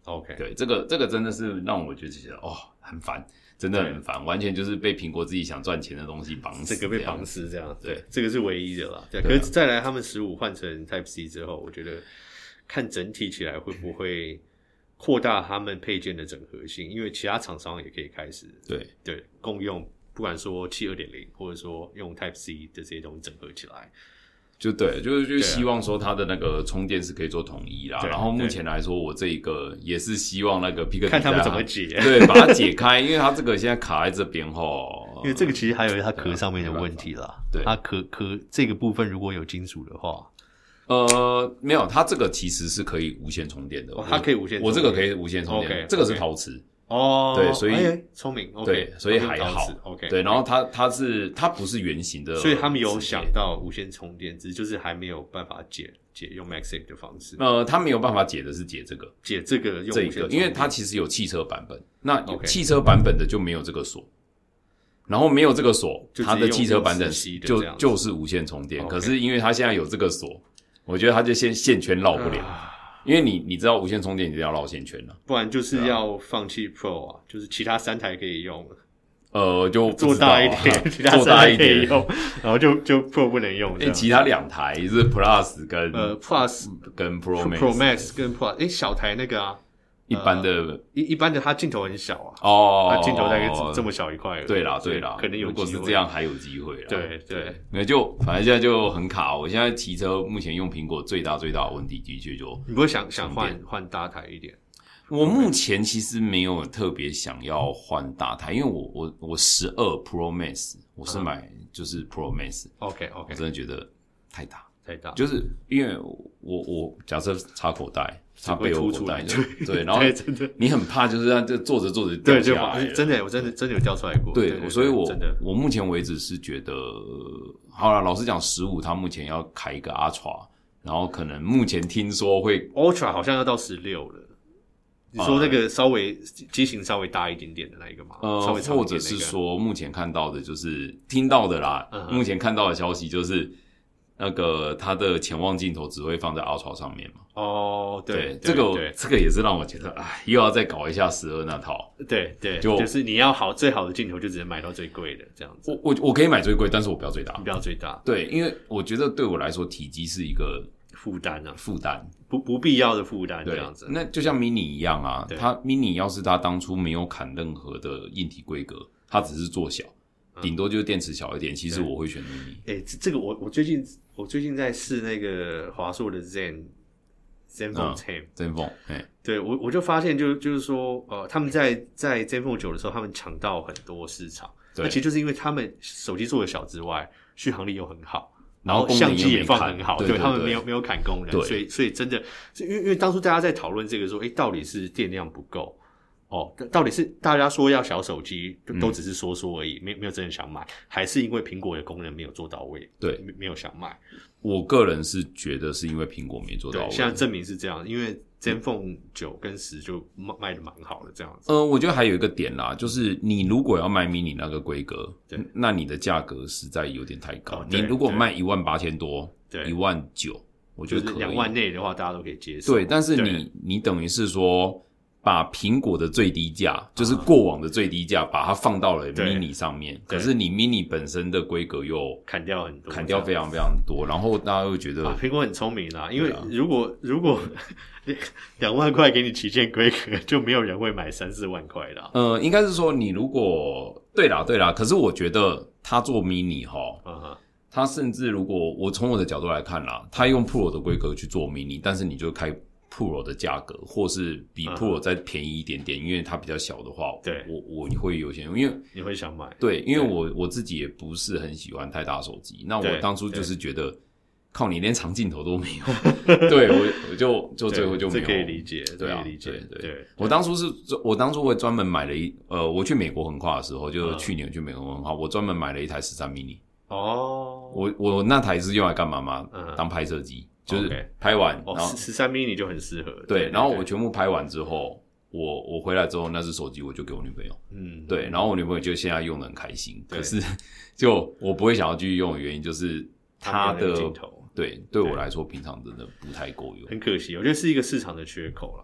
OK， 对，这个这个真的是让我觉得哦很烦。真的很烦，完全就是被苹果自己想赚钱的东西绑死， 这个被绑死这样， 对， 这个是唯一的啦。对，可是再来他们十五换成 Type C 之后，我觉得看整体起来会不会扩大他们配件的整合性，因为其他厂商也可以开始对对共用，不管说七 二点零 或者说用 Type C 的这些东西整合起来。 就对，就是就希望说它的那个充电是可以做统一啦。然后目前来说，我这一个也是希望那个 Pickaby 看他们怎么解， 对，把它解开，因为它这个现在卡在这边吼。 因为这个其实还有它壳上面的问题啦。 对， 它壳壳这个部分如果有金属的话， 呃，没有，它这个其实是可以无线充电的。 哦，它可以无线充电， 我这个可以无线充电， okay, 这个是陶瓷。 哦， 对，所以聪明， okay, 对，所以还好 ，OK， 对，然后它它是它不是圆形的， 所以他们有想到无线充电，只是就是还没有办法解解用 MagSafe 的方式。 呃，他没有办法解的是解这个， 解这个用这个，因为它其实有汽车版本，那有汽车版本的就没有这个锁，然后没有这个锁，它的汽车版本就就是无线充电，可是因为它现在有这个锁，我觉得它就先线圈绕不了。因为你你知道无线充电你就要绕线圈了， 不然就是要放弃 Pro 啊，就是其他三台可以用， 呃，就做大一点，其他三台可以用，然后就就 Pro 不能用。 诶，其他两台是 Plus 跟呃 Plus 跟 Pro Max Pro Max 跟 Plus， 诶，小台那个啊。 一般的、呃、 一一般的，它镜头很小啊， 哦， 它镜头大概这么小一块而已。 对啦，对啦， 可能有机会。 如果是这样，还有机会啦。 对对， 那就反正现在就很卡。我现在骑车目前用苹果最大最大的问题，的确就你不会想想换换大台一点？ 我目前其实没有特别想要换大台，因为我我我十二 Pro Max 我是买就是 Pro Max。OK OK， 我真的觉得太大。 太大， 就是因为我我假设插口袋，插背后口袋，对，然后你很怕就是让这坐着坐着掉下来， 真的，我真的真的有掉出来过。 对， 对对对所以我真的我目前为止是觉得，好啦，老实讲，十五它目前要开一个 Ultra， 然后可能目前听说会 Ultra 好像要到十六了。你说那个稍微机型稍微大一点点的那一个吗？ 呃， 稍微长一点那个或者是说目前看到的就是听到的啦， 嗯、 目前看到的消息就是。那个它的潜望镜头只会放在 Ultra 上面嘛？ 哦，对， 对这个这个也是让我觉得，哎，又要再搞一下十二那套。 对对， 就就是你要好最好的镜头，就只能买到最贵的这样子。 我我我可以买最贵，但是我不要最大， 不要最大。 对，因为我觉得对我来说，体积是一个负担啊， 负担不不必要的负担这样子。 那就像 Mini 一样啊，它 Mini 要是它当初没有砍任何的硬体规格，它只是做小。顶多就是电池小一点，其实我会选 mini。 诶、欸，这个我我最近我最近在试那个华硕的 Zen Zenfone ten Zenfone， 哎， 对我我就发现就就是说，呃，他们在在 Zenfone九的时候，他们抢到很多市场。那其实就是因为他们手机做的小之外，续航力又很好，然后相机也放很好， 对, 对, 对, 对他们没有没有砍功能，所以所以真的，因为因为当初大家在讨论这个说，诶、欸，到底是电量不够。哦，到底是大家说要小手机，都只是说说而已，嗯、没没有真的想买，还是因为苹果的功能没有做到位， 对， 没没有想买。 我个人是觉得是因为苹果没做到位， 现在证明是这样，因为 Zenfone 九跟十就卖的蛮好的这样子。 呃，我觉得还有一个点啦，就是你如果要卖 mini 那个规格，对，那你的价格实在有点太高。哦、你如果卖一万八千多，对，一万九，我觉得可以。 两万内的话，大家都可以接受。 对，但是你你等于是说。把苹果的最低价，就是过往的最低价，把它放到了 mini 上面。可是你 mini 本身的规格又砍掉很多， 砍掉非常非常多，然后大家又觉得苹果很聪明啦，因为如果如果两万块给你旗舰规格，就没有人会买三四万块的。 呃，应该是说你如果对啦对啦，可是我觉得他做 mini 齁， 嗯他甚至如果我从我的角度来看啦，他用 Pro 的规格去做 mini， 但是你就开。Pro 的价格，或是比 Pro 再便宜一点点，嗯、因为它比较小的话， 对， 我我会有些，因为你会想买， 对，因为我我自己也不是很喜欢太大手机，那我当初就是觉得，靠你连长镜头都没有，对我我就就最后就没有， 这可以理解， 对啊， 可以理解，对 对, 对。 我当初是，我当初会专门买了一，呃，我去美国横跨的时候，就去年去美国横跨，我专门买了一台十三 mini。 哦， 我我那台是用来干嘛吗？嗯、当拍摄机。就是拍完， okay, 然后十三 mini 就很适合。 对，对然后我全部拍完之后，我我回来之后，那只手机我就给我女朋友。嗯，对，然后我女朋友就现在用得很开心。可是，就我不会想要继续用的原因，就是它的镜头， 对对我来说，平常真的不太够用。 很可惜，我觉得是一个市场的缺口啦。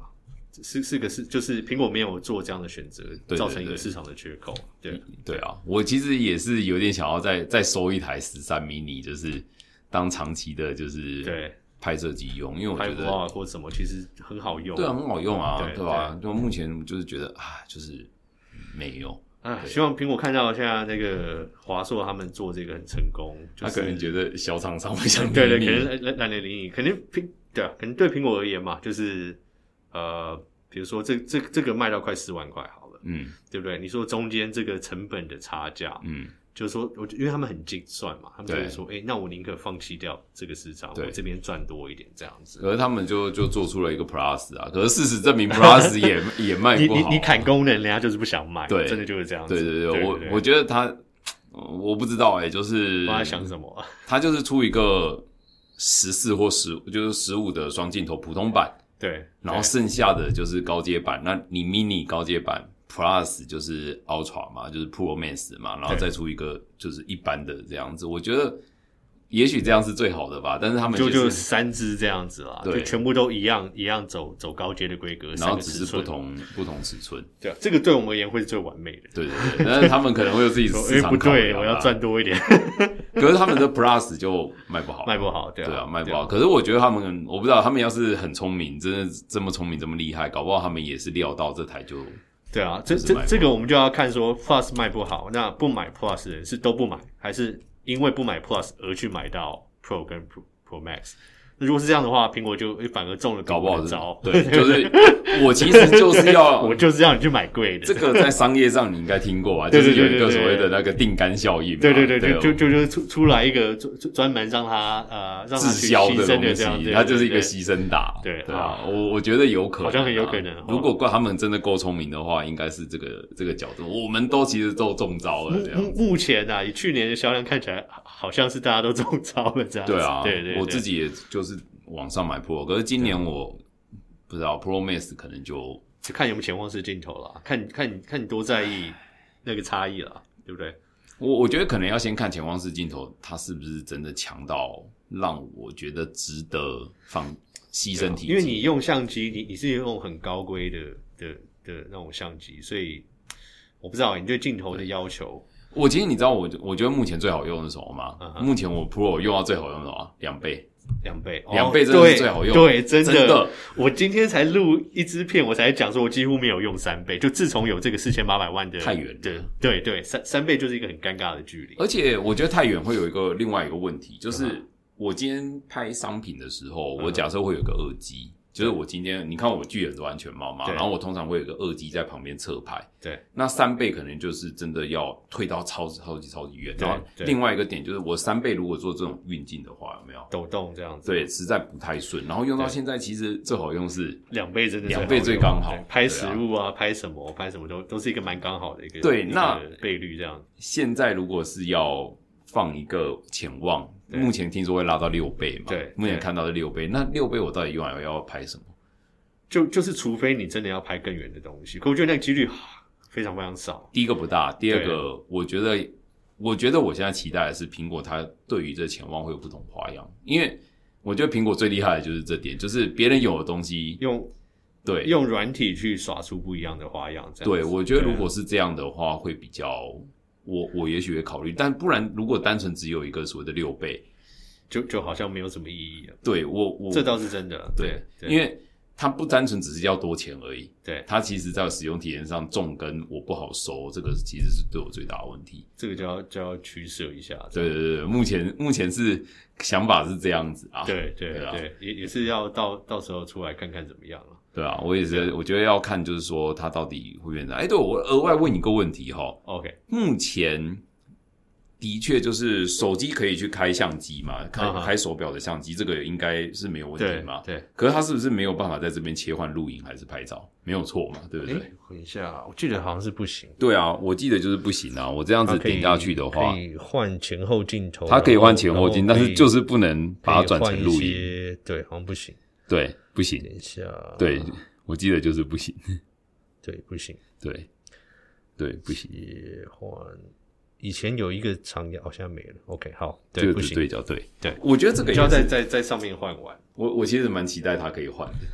是是个是就是苹果没有做这样的选择， 对对对， 造成一个市场的缺口。对对啊，我其实也是有点想要再再收一台十三 mini， 就是当长期的，就是对拍摄机用，因为我觉得拍或什么其实很好用， 对啊，很好用啊，对, 对吧？就目前就是觉得啊，就是没有。 啊，希望苹果看到现在那个华硕他们做这个很成功，就是、 他可能觉得小厂商会想对对，可能懒得理你，肯定苹对啊，可能对苹果而言嘛，就是呃，比如说这这这个卖到快四万块好了，嗯，对不对？你说中间这个成本的差价，嗯。就是说，我因为他们很精算嘛，他们就会说，哎、欸，那我宁可放弃掉这个市场，我这边赚多一点这样子。 可是他们就就做出了一个 Plus 啊，可是事实证明 Plus 也也卖不好、啊。 你你你砍功能，人家就是不想买， 对， 真的就是这样子。 对对 对, 对, 对, 对，我我觉得他，我不知道哎、欸，就是他在想什么、啊？ 他就是出一个十四或十五，就是十五的双镜头普通版， 对， 然后剩下的就是高阶版。那你 Mini 高阶版。Plus 就是 Ultra 嘛，就是 Pro Max 嘛，然后再出一个就是一般的这样子。我觉得也许这样是最好的吧，但是他们、就是、 就就三支这样子啦，就全部都一样一样走走高阶的规格， 然后只是不同不同尺寸。 对啊，这个对我们而言会是最完美的。 对对对，但是他们可能会有自己市场考量、 欸、不对，我要赚多一点。 可是他们的 Plus 就卖不好， 卖不好，对啊， 对啊，卖不好。可是我觉得他们，我不知道他们要是很聪明，真的这么聪明这么厉害，搞不好他们也是料到这台就。 对啊，这这这个我们就要看说 Plus 卖不好，那不买 Plus 的人是都不买，还是因为不买 Plus 而去买到 Pro 跟 Pro, Pro Max？那如果是这样的话，苹果就反而中了搞不好的招。 对，就是我其实就是要我就是要你去买贵的。 这个在商业上你应该听过啊，就是有一个所谓的那个订单效应嘛。 对对对对，就就就出出来一个专门让他呃让他滞销的东西，它就是一个牺牲打。 对对啊，我我觉得有可能， 好像很有可能。 如果他们真的够聪明的话，应该是这个这个角度，我们都其实都中招了。这样目前啊，以去年的销量看起来，好像是大家都中招了这样子。 对啊， 对对， 我自己也就是往上买 Pro， 可是今年我不知道 Pro Max 可能就看有没有潜望式镜头啦，看看你看你多在意那个差异啦，对不对？ 我我觉得可能要先看潜望式镜头，它是不是真的强到让我觉得值得放牺牲体积、啊。因为你用相机，你你是用很高规的的的那种相机，所以我不知道你对镜头的要求。 我其实你知道我我觉得目前最好用的是什么吗？嗯、目前我 Pro 用到最好用的什么？两倍。 两倍， 两倍真的是最好用。 对，对真的。 真的我今天才录一支片，我才讲说，我几乎没有用三倍。就自从有这个四千八百万的太远， 对对对，三三倍就是一个很尴尬的距离。 而且我觉得太远会有一个另外一个问题，就是我今天拍商品的时候，嗯、我假设会有一个二机。就是我今天，你看我巨人的安全帽嘛，然后我通常会有一个二机在旁边侧拍， 对， 那三倍可能就是真的要退到超级超级超级远。然后另外一个点就是，我三倍如果做这种运镜的话，有没有抖动这样子？ 对，实在不太顺。然后用到现在，其实最好用是两倍，真的两倍最刚好。 拍实物啊，拍什么拍什么都都是一个蛮刚好的一个对。那倍率这样。 现在如果是要放一个潜望，目前听说会拉到六倍嘛？ 对， 目前看到的六倍。那六倍我到底用来要拍什么？ 就就是除非你真的要拍更远的东西，可我觉得那个几率非常非常少。 第一个不大，第二个我觉得，我觉得我现在期待的是苹果它对于这潜望会有不同花样，因为我觉得苹果最厉害的就是这点，就是别人有的东西用对用软体去耍出不一样的花样。这样对，我觉得如果是这样的话，会比较我我也许会考虑，但不然如果单纯只有一个所谓的六倍， 就就好像没有什么意义了。 对我我这倒是真的，对， 对因为。它不单纯只是要多钱而已， 对， 它其实在使用体验上重跟我不好收，这个其实是对我最大的问题。 这个就要就要取舍一下。 对对对，目前目前是想法是这样子啊。 对对 对, 对，也也是要到到时候出来看看怎么样了。 对啊，我也是，我觉得要看就是说它到底会变成。哎，对我额外问一个问题哈 ，OK， 目前。的确，就是手机可以去开相机嘛，开、uh-huh. 开手表的相机，这个应该是没有问题嘛。 对。对可是它是不是没有办法在这边切换录影还是拍照？没有错嘛，对不对？ 等一下，我记得好像是不行。 对啊，我记得就是不行啊。我这样子点下去的话， 可以换前后镜头。 它可以换前后镜，但是就是不能把它转成录影。 对，好像不行。 对，不行。 等一下， 对，我记得就是不行。 对，不行。 对，对，不行。 切换。以前有一个长摇，好像没了。OK， 好，对， 这个不行， 对角对对， 我觉得这个就要在在在上面换完。 我我其实蛮期待它可以换的，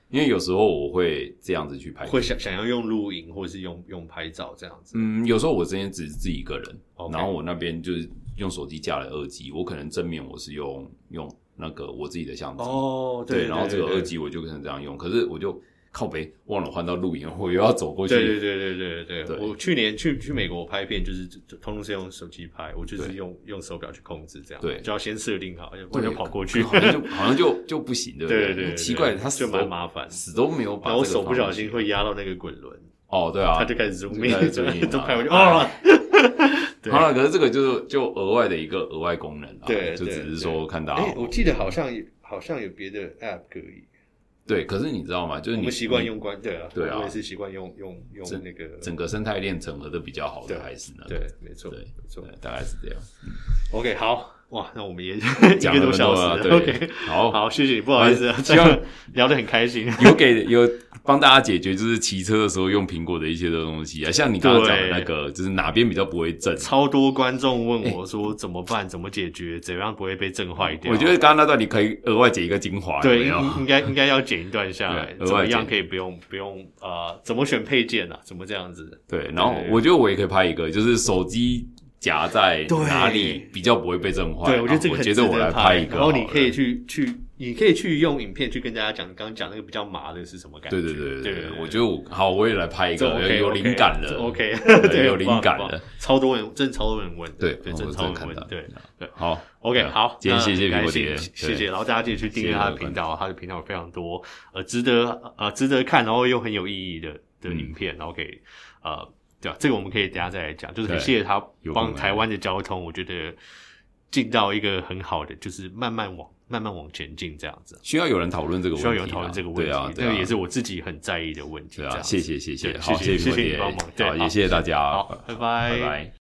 因为有时候我会这样子去拍片， 会想想要用录影或是用用拍照这样子。 嗯，有时候我这边只是自己一个人， okay. 然后我那边就是用手机架了二机，我可能正面我是用用那个我自己的相机， 哦，对， 对, 对, 对, 对，然后这个二机我就可能这样用，可是我就靠北忘了换到录影，我又要走过去。 对对对对对 对, 对，我去年去去美国拍片，就是通通是用手机拍，我就是用用手表去控制这样，对，就要先设定好，不然就跑过去， 好像就好像就就不行，对不对？ 对对 对, 对， 奇怪，他死就蛮麻烦， 死都没有把这个， 然后我手不小心会压到那个滚轮， 哦，对啊， 他就开始 zoom in， 开始 zoom in， 都拍过去，哦。 好了，可是这个就就额外的一个额外功能啦， 对， 就只是说看到， 哎，我记得好像好像有别的 app 可以。 对，可是你知道吗？就是你我们习惯用关，对啊， 对啊， 我也是习惯用用用那个整个生态链整合的比较好的，还是呢？ 对，没错，对，没错， 大概是这样。 嗯、OK， 好，哇，那我们也一个多小时了 ，OK， 好，好，谢谢你，不好意思，希望聊得很开心， 有给有帮大家解决，就是骑车的时候用苹果的一些的东西啊，像你刚刚讲的那个，就是哪边比较不会震， 超多观众问我说怎么办，怎么解决，怎样不会被震坏掉？ 我觉得刚刚那段你可以额外剪一个精华， 对， 有有应该应该要剪一段下来，怎么样可以不用不用呃，怎么选配件啊？怎么这样子？ 对，然后我觉得我也可以拍一个，就是手机夹在哪里比较不会被震坏？ 对，我觉得这个很值得我来拍一个， 然后你可以去去。你可以去用影片去跟大家讲，你刚刚讲那个比较麻的是什么感觉？ 对对对 对, 对, 對，我觉得我好，我也来拍一个， okay, 有灵感了 ，OK， 对，有灵感了， 超多人，真的超多人问， 对， 对，真的超多人问，对对， 好 ，OK， 好， 今天谢谢苹果爹， 谢谢，然后大家记得去订阅他的频道，他的频道有非常多呃值得呃值得看，然后又很有意义的的影片，然后可以呃对吧？这个我们可以等一下再来讲，就是很谢谢他帮台湾的交通，我觉得进到一个很好的，就是慢慢往。慢慢往前进，这样子需要有人讨论这个问题， 需要有人讨论这个问题， 对啊， 这个也是我自己很在意的问题。 对啊，谢谢谢谢， 好，谢谢你帮忙， 好，也谢谢大家， 好，拜拜， 拜拜。